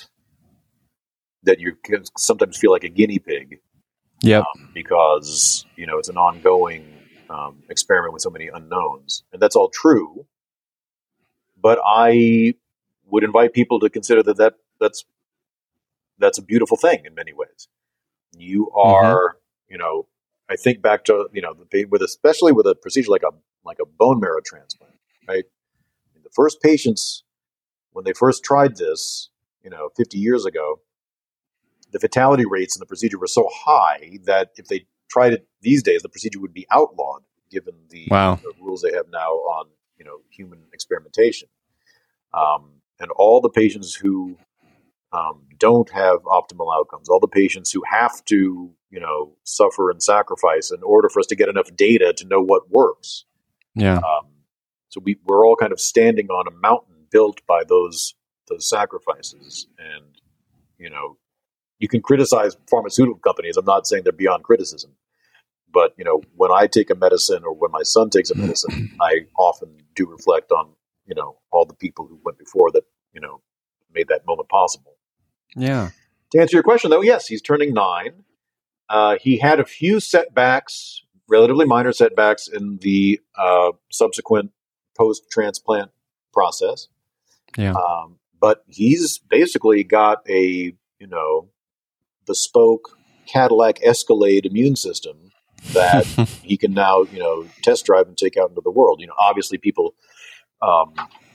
that you can sometimes feel like a guinea pig.
Yep.
Um, because, you know, it's an ongoing um, experiment with so many unknowns. And that's all true. But I would invite people to consider that, that that's that's a beautiful thing in many ways. You are, mm-hmm. you know, I think back to, you know, the, with especially with a procedure like a like a bone marrow transplant, right? The first patients, when they first tried this, you know, fifty years ago, the fatality rates in the procedure were so high that if they tried it these days, the procedure would be outlawed, given the,
wow.
the rules they have now on, you know, human experimentation. Um, and all the patients who um, don't have optimal outcomes, all the patients who have to, you know, suffer and sacrifice in order for us to get enough data to know what works.
Yeah.
Um, so we, we're all kind of standing on a mountain built by those those sacrifices. And, you know, you can criticize pharmaceutical companies. I'm not saying they're beyond criticism. But, you know, when I take a medicine or when my son takes a medicine, I often do reflect on, you know, all the people who went before that, you know, made that moment possible.
Yeah.
To answer your question, though, yes, he's turning nine. Uh, he had a few setbacks, relatively minor setbacks in the uh, subsequent post-transplant process.
Yeah.
Um, but he's basically got a, you know, bespoke Cadillac Escalade immune system that he can now, you know, test drive and take out into the world. You know, obviously people um,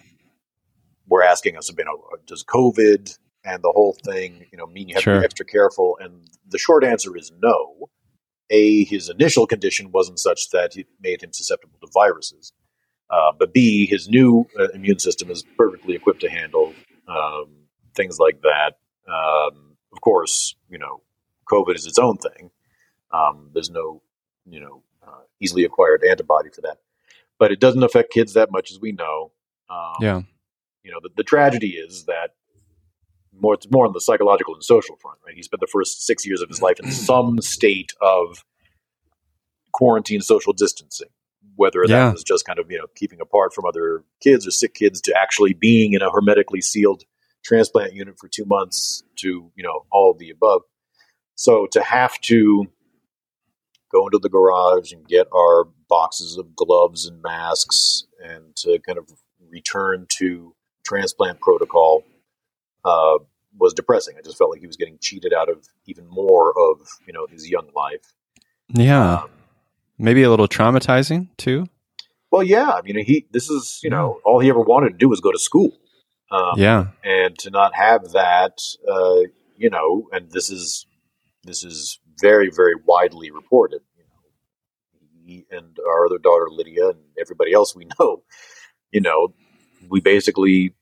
were asking us, you know, does COVID and the whole thing, you know, mean you have
Sure.
to be extra careful? And the short answer is no. A, his initial condition wasn't such that it made him susceptible to viruses. Uh, but B, his new uh, immune system is perfectly equipped to handle um, things like that. Um, of course, you know, COVID is its own thing. Um, there's no, you know, uh, easily acquired antibody for that. But it doesn't affect kids that much, as we know. Um,
yeah.
You know, the, the tragedy is that more, it's more on the psychological and social front, right? He spent the first six years of his life in some state of quarantine social distancing, whether
Yeah.
that was just kind of, you know, keeping apart from other kids or sick kids to actually being in a hermetically sealed transplant unit for two months to, you know, all of the above. So to have to go into the garage and get our boxes of gloves and masks and to kind of return to transplant protocol uh, was depressing. I just felt like he was getting cheated out of even more of, you know, his young life.
Yeah.
Um,
Maybe a little traumatizing too.
Well, yeah. I mean, he, this is, you know, all he ever wanted to do was go to school. Um,
Yeah.
And to not have that, uh, you know, and this is, this is very, very widely reported. You know, he and our other daughter, Lydia, and everybody else we know, you know, we basically,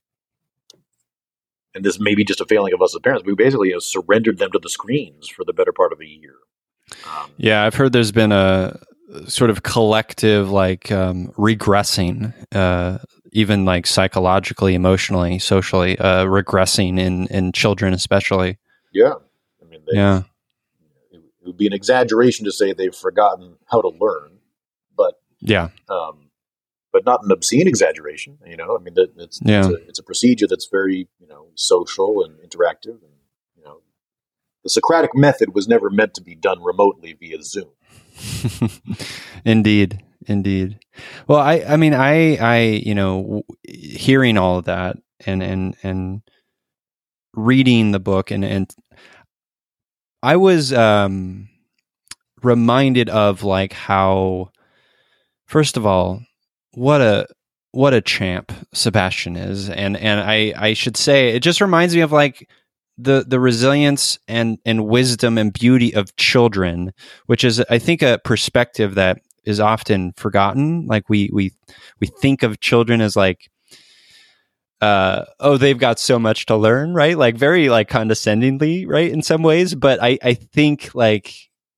and this may be just a failing of us as parents, we basically, you know, surrendered them to the screens for the better part of a year. Um,
Yeah, I've heard there's been a sort of collective like um, regressing, uh, even like psychologically, emotionally, socially, uh, regressing in, in children especially.
yeah. I mean, they,
Yeah.
it, it would be an exaggeration to say they've forgotten how to learn, but
Yeah.
um, but not an obscene exaggeration. You know, I mean, that, it's
Yeah.
it's, a, it's a procedure that's very, you know, social and interactive, and you know, the Socratic method was never meant to be done remotely via Zoom.
Indeed. Indeed. Well, I, I mean, I, I, you know, w- hearing all of that and, and, and reading the book and, and I was, um, reminded of like how, first of all, what a, what a champ Sebastian is. And, and I, I should say, it just reminds me of like the, the resilience and, and wisdom and beauty of children, which is, I think, a perspective that is often forgotten. Like we we we think of children as like, uh, oh, they've got so much to learn, right? Like very like condescendingly, right? In some ways, but I I think like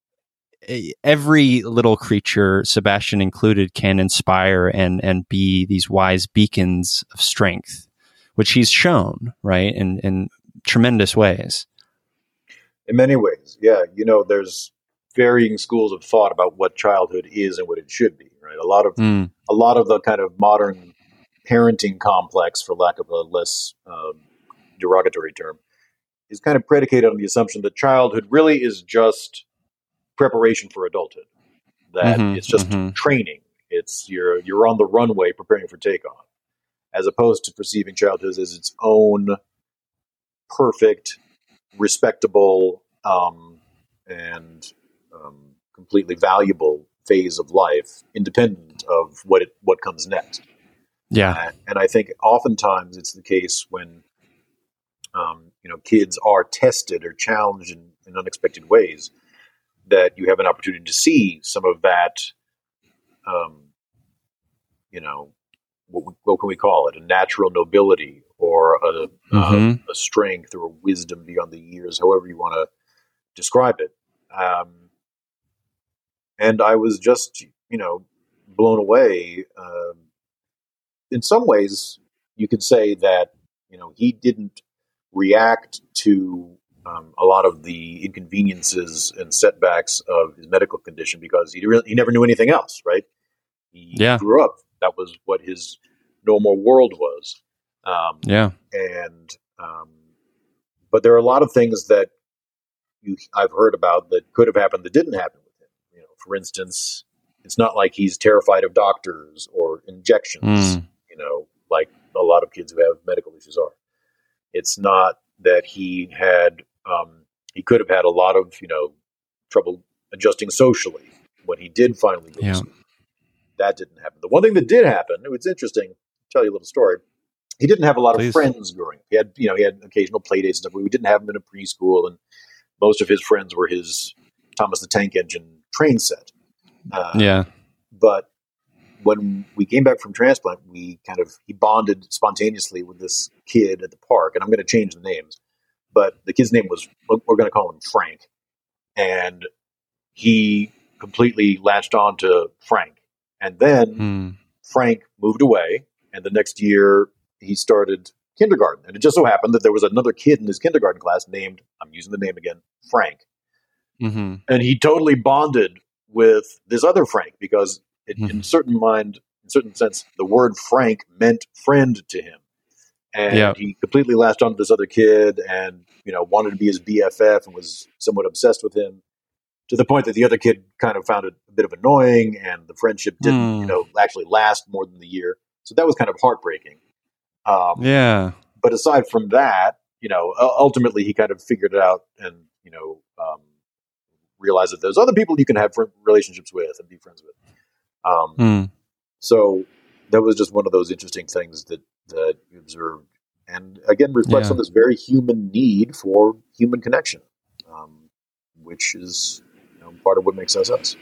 every little creature, Sebastian included, can inspire and and be these wise beacons of strength, which he's shown, right, in in tremendous ways.
In many ways, yeah. You know, there's varying schools of thought about what childhood is and what it should be, right? A lot of
Mm.
a lot of the kind of modern parenting complex, for lack of a less um, derogatory term, is kind of predicated on the assumption that childhood really is just preparation for adulthood. That
Mhm,
it's just
mhm.
training. It's you're you're on the runway preparing for takeoff, as opposed to perceiving childhood as its own perfect, respectable, um, and um, completely valuable phase of life, independent of what it what comes next.
Yeah.
Uh, and I think oftentimes it's the case when um, you know kids are tested or challenged in, in unexpected ways, that you have an opportunity to see some of that. Um, you know, what, what can we call it? A natural nobility, or a,
Mhm.
a, a strength, or a wisdom beyond the years, however you want to describe it. Um, and I was just, you know, blown away. Um, in some ways, you could say that, you know, he didn't react to um, a lot of the inconveniences and setbacks of his medical condition because he really, he never knew anything else, right? He
Yeah.
grew up. That was what his normal world was. Um,
Yeah.
and um, but there are a lot of things that you, I've heard about that could have happened that didn't happen with him. You know, for instance, it's not like he's terrified of doctors or injections.
Mm.
You know, like a lot of kids who have medical issues are. It's not that he had. Um, he could have had a lot of you know trouble adjusting socially when he did finally go
Yeah.
to school. That didn't happen. The one thing that did happen, it was interesting. I'll tell you a little story. He didn't have a lot
Please.
of friends growing up. He had, you know, he had occasional play dates and stuff, but we didn't have him in a preschool, and most of his friends were his Thomas the Tank Engine train set. Uh,
Yeah.
But when we came back from transplant, we kind of, he bonded spontaneously with this kid at the park, and I'm going to change the names, but the kid's name was, we're going to call him Frank. And he completely latched on to Frank. And then
Mm.
Frank moved away, and the next year he started kindergarten. And it just so happened that there was another kid in his kindergarten class named, I'm using the name again, Frank.
Mm-hmm.
And he totally bonded with this other Frank because it,
Mhm.
in a certain mind, in a certain sense, the word Frank meant friend to him. And
Yeah.
he completely latched on to this other kid and, you know, wanted to be his B F F and was somewhat obsessed with him, to the point that the other kid kind of found it a bit of annoying, and the friendship didn't,
Hmm.
you know, actually last more than the year. So that was kind of heartbreaking. Um,
Yeah.
But aside from that, you know, u- ultimately he kind of figured it out and, you know, um, realized that there's other people you can have fr- relationships with and be friends with. Um,
Mm.
so that was just one of those interesting things that, that you observed. And again, reflects
Yeah.
on this very human need for human connection, um, which is you know, part of what makes us us.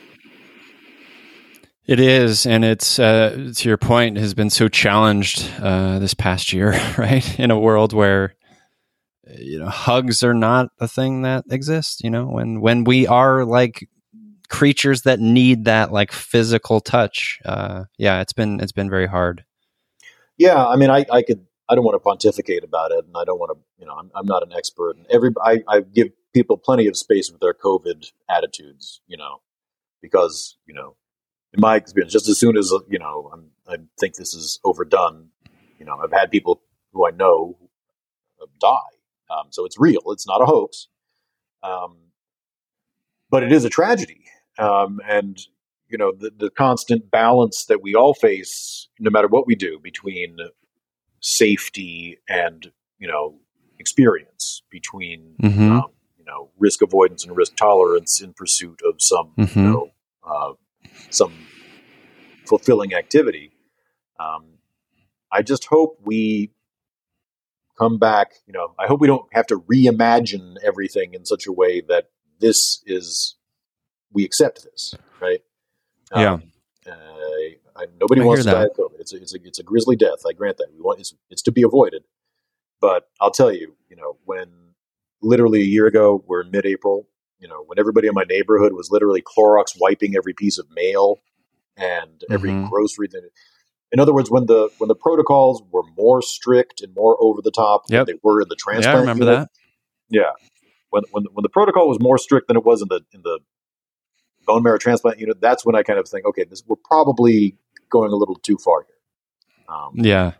It is, and it's uh, to your point, has been so challenged uh, this past year, right? In a world where you know hugs are not a thing that exists. You know, when when we are like creatures that need that like physical touch. Uh, yeah, it's been it's been very hard.
Yeah, I mean, I, I could, I don't want to pontificate about it, and I don't want to, you know, I'm, I'm not an expert. And every, I, I give people plenty of space with their COVID attitudes, you know, because, you know, in my experience, just as soon as, you know, I'm, I think this is overdone, you know, I've had people who I know die. Um, so it's real. It's not a hoax. Um, but it is a tragedy. Um, and, you know, the, the constant balance that we all face, no matter what we do, between safety and, you know, experience, between,
Mhm.
um, you know, risk avoidance and risk tolerance in pursuit of some,
Mhm.
you know, uh, some fulfilling activity. Um, I just hope we come back, you know, I hope we don't have to reimagine everything in such a way that this is, we accept this, right?
Yeah.
Um, Uh, I, nobody
I
wants to
hear
die
that.
of COVID. It's a, it's a it's a grisly death. I grant that. We want it's, it's to be avoided. But I'll tell you, you know, when literally a year ago, we're in mid-April. You know, when everybody in my neighborhood was literally Clorox wiping every piece of mail and every
Mhm.
grocery thing. In other words, when the when the protocols were more strict and more over the top
Yep.
than they were in the
Yeah, I
transplant
remember
unit,
that.
yeah, when when when the protocol was more strict than it was in the in the bone marrow transplant unit, that's when I kind of think, okay, this we're probably going a little too far here. Um,
Yeah.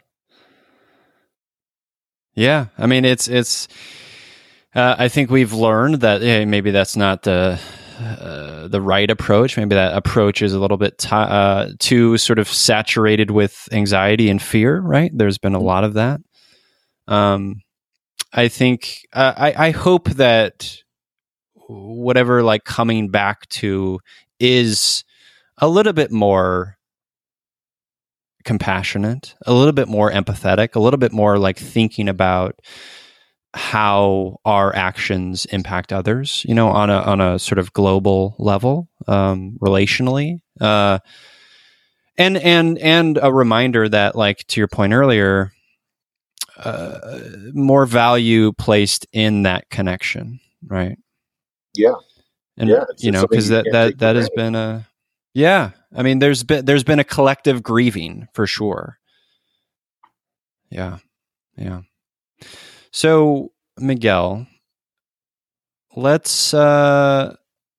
Yeah. I mean, it's, it's, uh, I think we've learned that hey, maybe that's not the, uh, the right approach. Maybe that approach is a little bit t- uh, too sort of saturated with anxiety and fear, right? There's been a lot of that. Um, I think, uh, I, I hope that whatever like coming back to is a little bit more compassionate, a little bit more empathetic, a little bit more like thinking about how our actions impact others, you know, on a on a sort of global level, um, relationally, uh, and and and a reminder that, like to your point earlier, uh, more value placed in that connection, right?
yeah,
And
yeah, it's,
you
it's
know,
something
because
you
that
can't
that
take for
that has
granted.
been a yeah. I mean, there's been there's been a collective grieving for sure. Yeah, yeah. So, Miguel, let's, uh,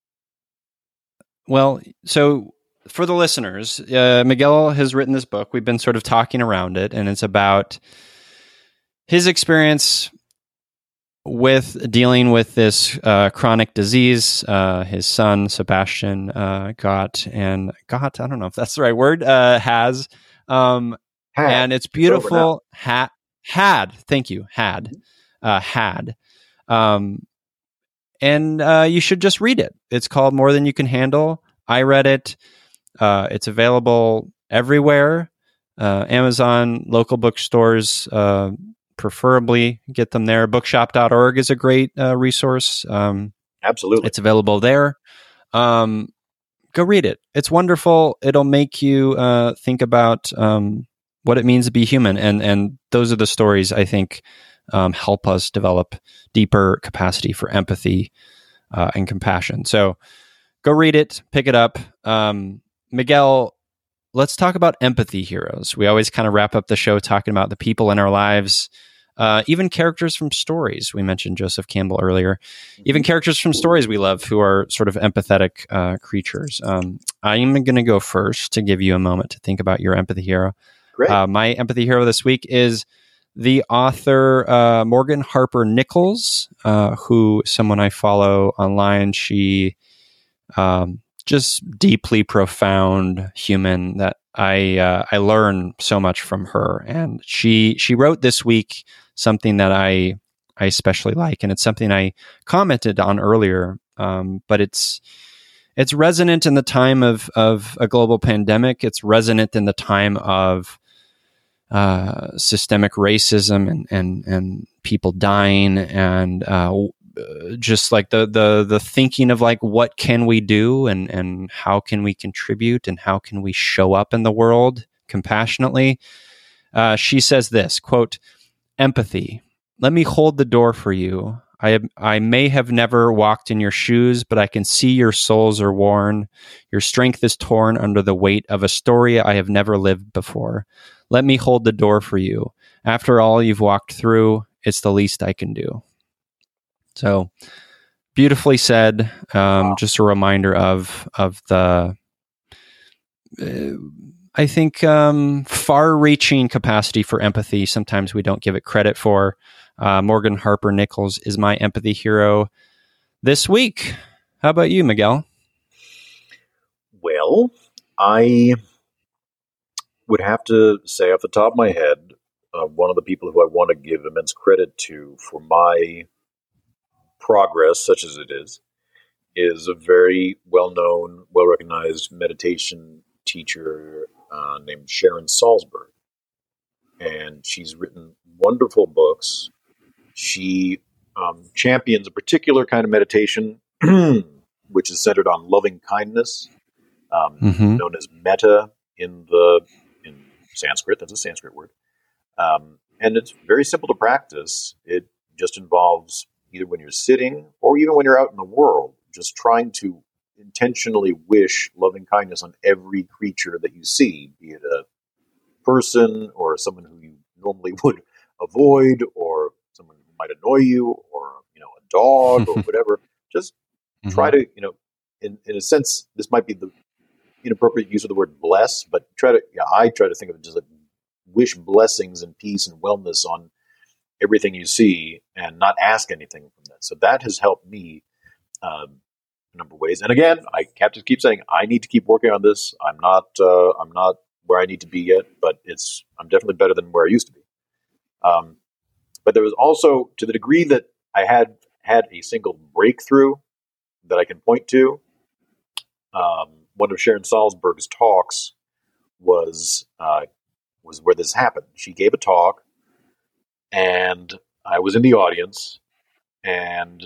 well, so for the listeners, uh, Miguel has written this book. We've been sort of talking around it, and it's about his experience with dealing with this uh, chronic disease. Uh, his son, Sebastian, uh, got, and got, I don't know if that's the right word, uh, has. Um,
Had.
and it's
It's over now.
beautiful. Ha- had, thank you, had, uh, had. Um, and uh, you should just read it. It's called More Than You Can Handle. I read it. Uh, it's available everywhere. Uh, Amazon, local bookstores, uh, preferably get them there. bookshop dot org is a great uh, resource. Um,
Absolutely.
it's available there. Um, go read it. It's wonderful. It'll make you uh, think about um, what it means to be human. And, and those are the stories I think um, help us develop deeper capacity for empathy uh, and compassion. So go read it, pick it up. Um, Miguel, let's talk about empathy heroes. We always kind of wrap up the show talking about the people in our lives, uh, even characters from stories. We mentioned Joseph Campbell earlier. Even characters from stories we love who are sort of empathetic uh, creatures. Um, I'm going to go first to give you a moment to think about your empathy hero.
Great.
Uh, my empathy hero this week is the author uh, Morgan Harper Nichols, uh, who someone I follow online. She um, just deeply profound human that I uh, I learn so much from her. And she she wrote this week something that I I especially like, and it's something I commented on earlier. Um, but it's it's resonant in the time of of a global pandemic. It's resonant in the time of uh, systemic racism and and and people dying, and uh, just like the the the thinking of like what can we do, and and how can we contribute, and how can we show up in the world compassionately. Uh, she says this quote: "Empathy. Let me hold the door for you. I have, I may have never walked in your shoes, but I can see your soles are worn. Your strength is torn under the weight of a story I have never lived before. Let me hold the door for you. After all you've walked through, it's the least I can do." So beautifully said. Um, just a reminder of of the, uh, I think, um, far-reaching capacity for empathy. Sometimes we don't give it credit for. Uh, Morgan Harper Nichols is my empathy hero this week. How about you, Miguel?
Well, I would have to say off the top of my head, uh, one of the people who I want to give immense credit to for my progress, such as it is, is a very well-known, well-recognized meditation teacher uh, named Sharon Salzberg. And she's written wonderful books. She um, champions a particular kind of meditation, which is centered on loving kindness. um,
Mm-hmm.
known as metta in the in Sanskrit. That's a Sanskrit word, um, and it's very simple to practice. It just involves either when you're sitting or even when you're out in the world, just trying to intentionally wish loving kindness on every creature that you see, be it a person or someone who you normally would avoid, or someone who might annoy you, or you know, a dog or whatever. Just try
Mm-hmm.
to, you know, in, in a sense, this might be the inappropriate use of the word bless, but try to, yeah, I try to think of it just like wish blessings and peace and wellness on everything you see and not ask anything from that. So that has helped me um, a number of ways. And again, I have to keep saying I need to keep working on this. I'm not, uh, I'm not where I need to be yet, but it's, I'm definitely better than where I used to be. Um, but there was also, to the degree that I had had a single breakthrough that I can point to. Um, one of Sharon Salzberg's talks was uh, was where this happened. She gave a talk, and I was in the audience. And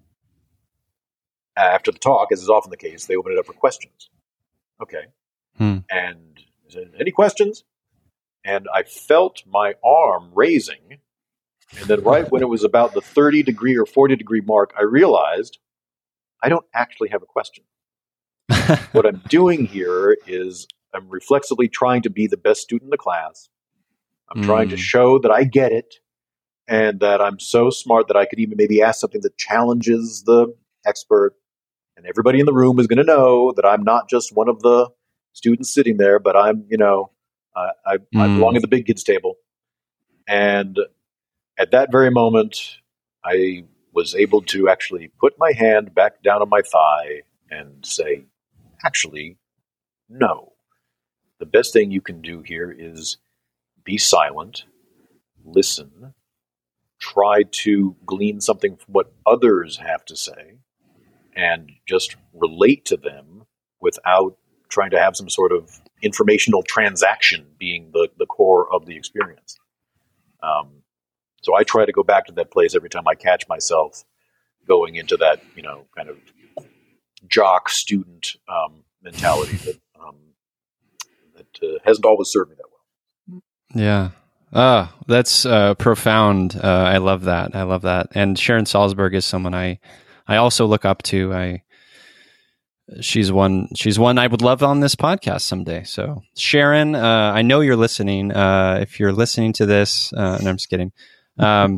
after the talk, as is often the case, they opened it up for questions. Okay,
Hmm.
and any questions? And I felt my arm raising, and then right when it was about the thirty degree or forty degree mark, I realized I don't actually have a question. What I'm doing here is I'm reflexively trying to be the best student in the class. I'm
Mm.
trying to show that I get it and that I'm so smart that I could even maybe ask something that challenges the expert. And everybody in the room is going to know that I'm not just one of the students sitting there, but I'm, you know, uh, I,
Mm.
I belong at the big kids table. And at that very moment, I was able to actually put my hand back down on my thigh and say, actually, no. The best thing you can do here is be silent, listen, try to glean something from what others have to say, and just relate to them without trying to have some sort of informational transaction being the, the core of the experience. Um, so I try to go back to that place every time I catch myself going into that, you know, kind of jock student um, mentality that um, that uh, hasn't always served me that well.
Yeah. Ah, that's uh, profound. Uh, I love that. I love that. And Sharon Salzberg is someone I, I also look up to. I, she's one, she's one I would love on this podcast someday. So Sharon, uh, I know you're listening. Uh, if you're listening to this, uh, and I'm just kidding. Um,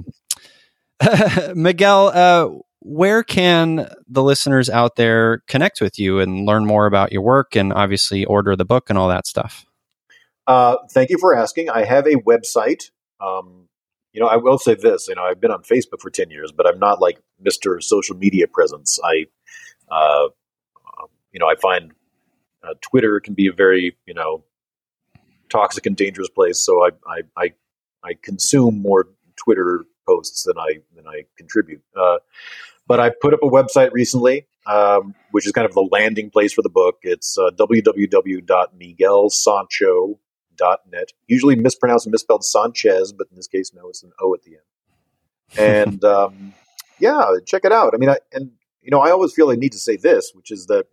Miguel, uh, where can the listeners out there connect with you and learn more about your work and obviously order the book and all that stuff?
Uh, thank you for asking. I have a website. Um, you know, I will say this. You know, I've been on Facebook for ten years, but I'm not like Mister Social Media Presence. I, uh, you know, I find uh, Twitter can be a very, you know, toxic and dangerous place. So I, I, I, I consume more Twitter posts than I than I contribute. Uh, but I put up a website recently, um, which is kind of the landing place for the book. It's uh, w w w dot miguel sancho dot net. Usually mispronounced and misspelled Sanchez, but in this case, no, it's an O at the end. And um, yeah, check it out. I mean, I, and you know, I always feel I need to say this, which is that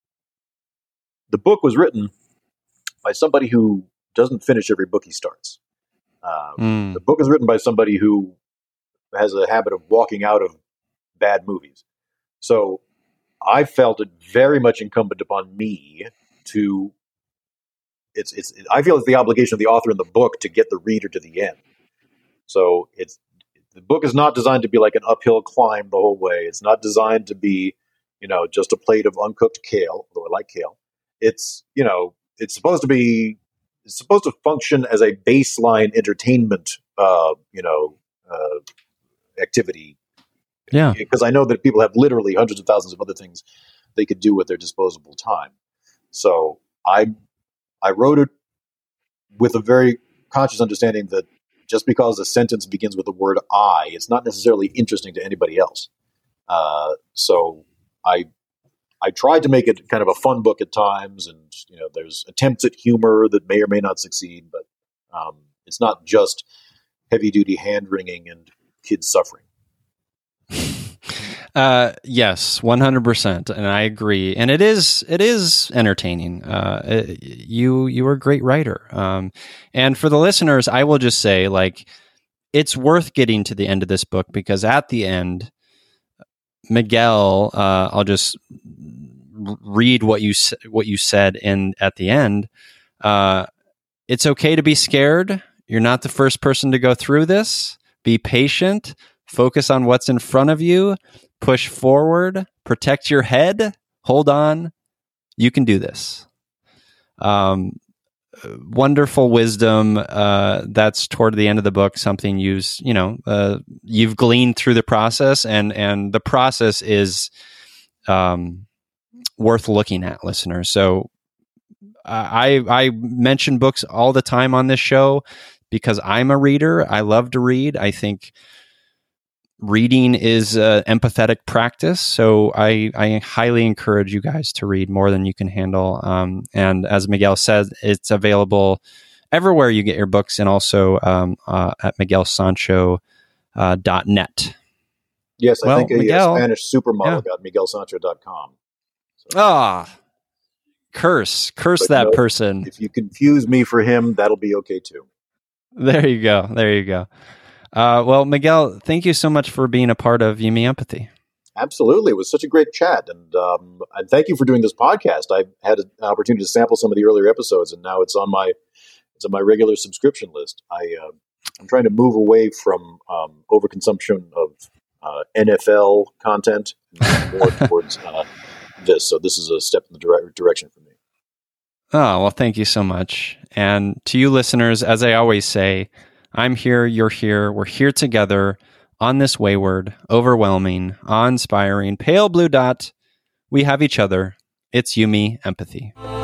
the book was written by somebody who doesn't finish every book he starts. Uh,
Mm.
The book is written by somebody who has a habit of walking out of bad movies. So I felt it very much incumbent upon me to. It's it's. I feel it's the obligation of the author in the book to get the reader to the end. So it's the book is not designed to be like an uphill climb the whole way. It's not designed to be, you know, just a plate of uncooked kale. Although I like kale, it's you know, it's supposed to be. It's supposed to function as a baseline entertainment, uh, you know, uh, activity.
Yeah.
Because I know that people have literally hundreds of thousands of other things they could do with their disposable time. So I I wrote it with a very conscious understanding that just because a sentence begins with the word I, it's not necessarily interesting to anybody else. Uh, so I I tried to make it kind of a fun book at times, and you know, there's attempts at humor that may or may not succeed, but um, it's not just heavy duty hand wringing and kids suffering.
Uh, yes, one hundred percent, and I agree. And it is it is entertaining. Uh, it, you you are a great writer. Um, and for the listeners, I will just say, like, it's worth getting to the end of this book because at the end, Miguel, uh, I'll just read what you what you said in at the end. Uh, it's okay to be scared. You're not the first person to go through this. Be patient. Focus on what's in front of you. Push forward. Protect your head. Hold on. You can do this. Um, wonderful wisdom. Uh, that's toward the end of the book. Something you you know uh, you've gleaned through the process, and and the process is um, worth looking at, listeners. So I I mention books all the time on this show because I'm a reader. I love to read. I think reading is an empathetic practice. So I, I highly encourage you guys to read more than you can handle. Um, and as Miguel said, it's available everywhere you get your books and also um, uh, at miguel sancho dot net.
Yes, I
well,
think a,
Miguel,
a Spanish supermodel
yeah.
got miguel sancho dot com. So.
Ah, curse, curse
But
that
no,
person.
If you confuse me for him, that'll be okay too.
There you go. There you go. Uh, well, Miguel, thank you so much for being a part of You, Me, Empathy.
Absolutely. It was such a great chat. And, um, and thank you for doing this podcast. I had an opportunity to sample some of the earlier episodes, and now it's on my it's on my regular subscription list. I, uh, I'm trying to move away from um, overconsumption of uh, N F L content and more towards uh, this. So this is a step in the dire- direction for me.
Oh, well, thank you so much. And to you listeners, as I always say, I'm here, you're here, we're here together on this wayward, overwhelming, awe-inspiring, pale blue dot. We have each other. It's You, Me, Empathy.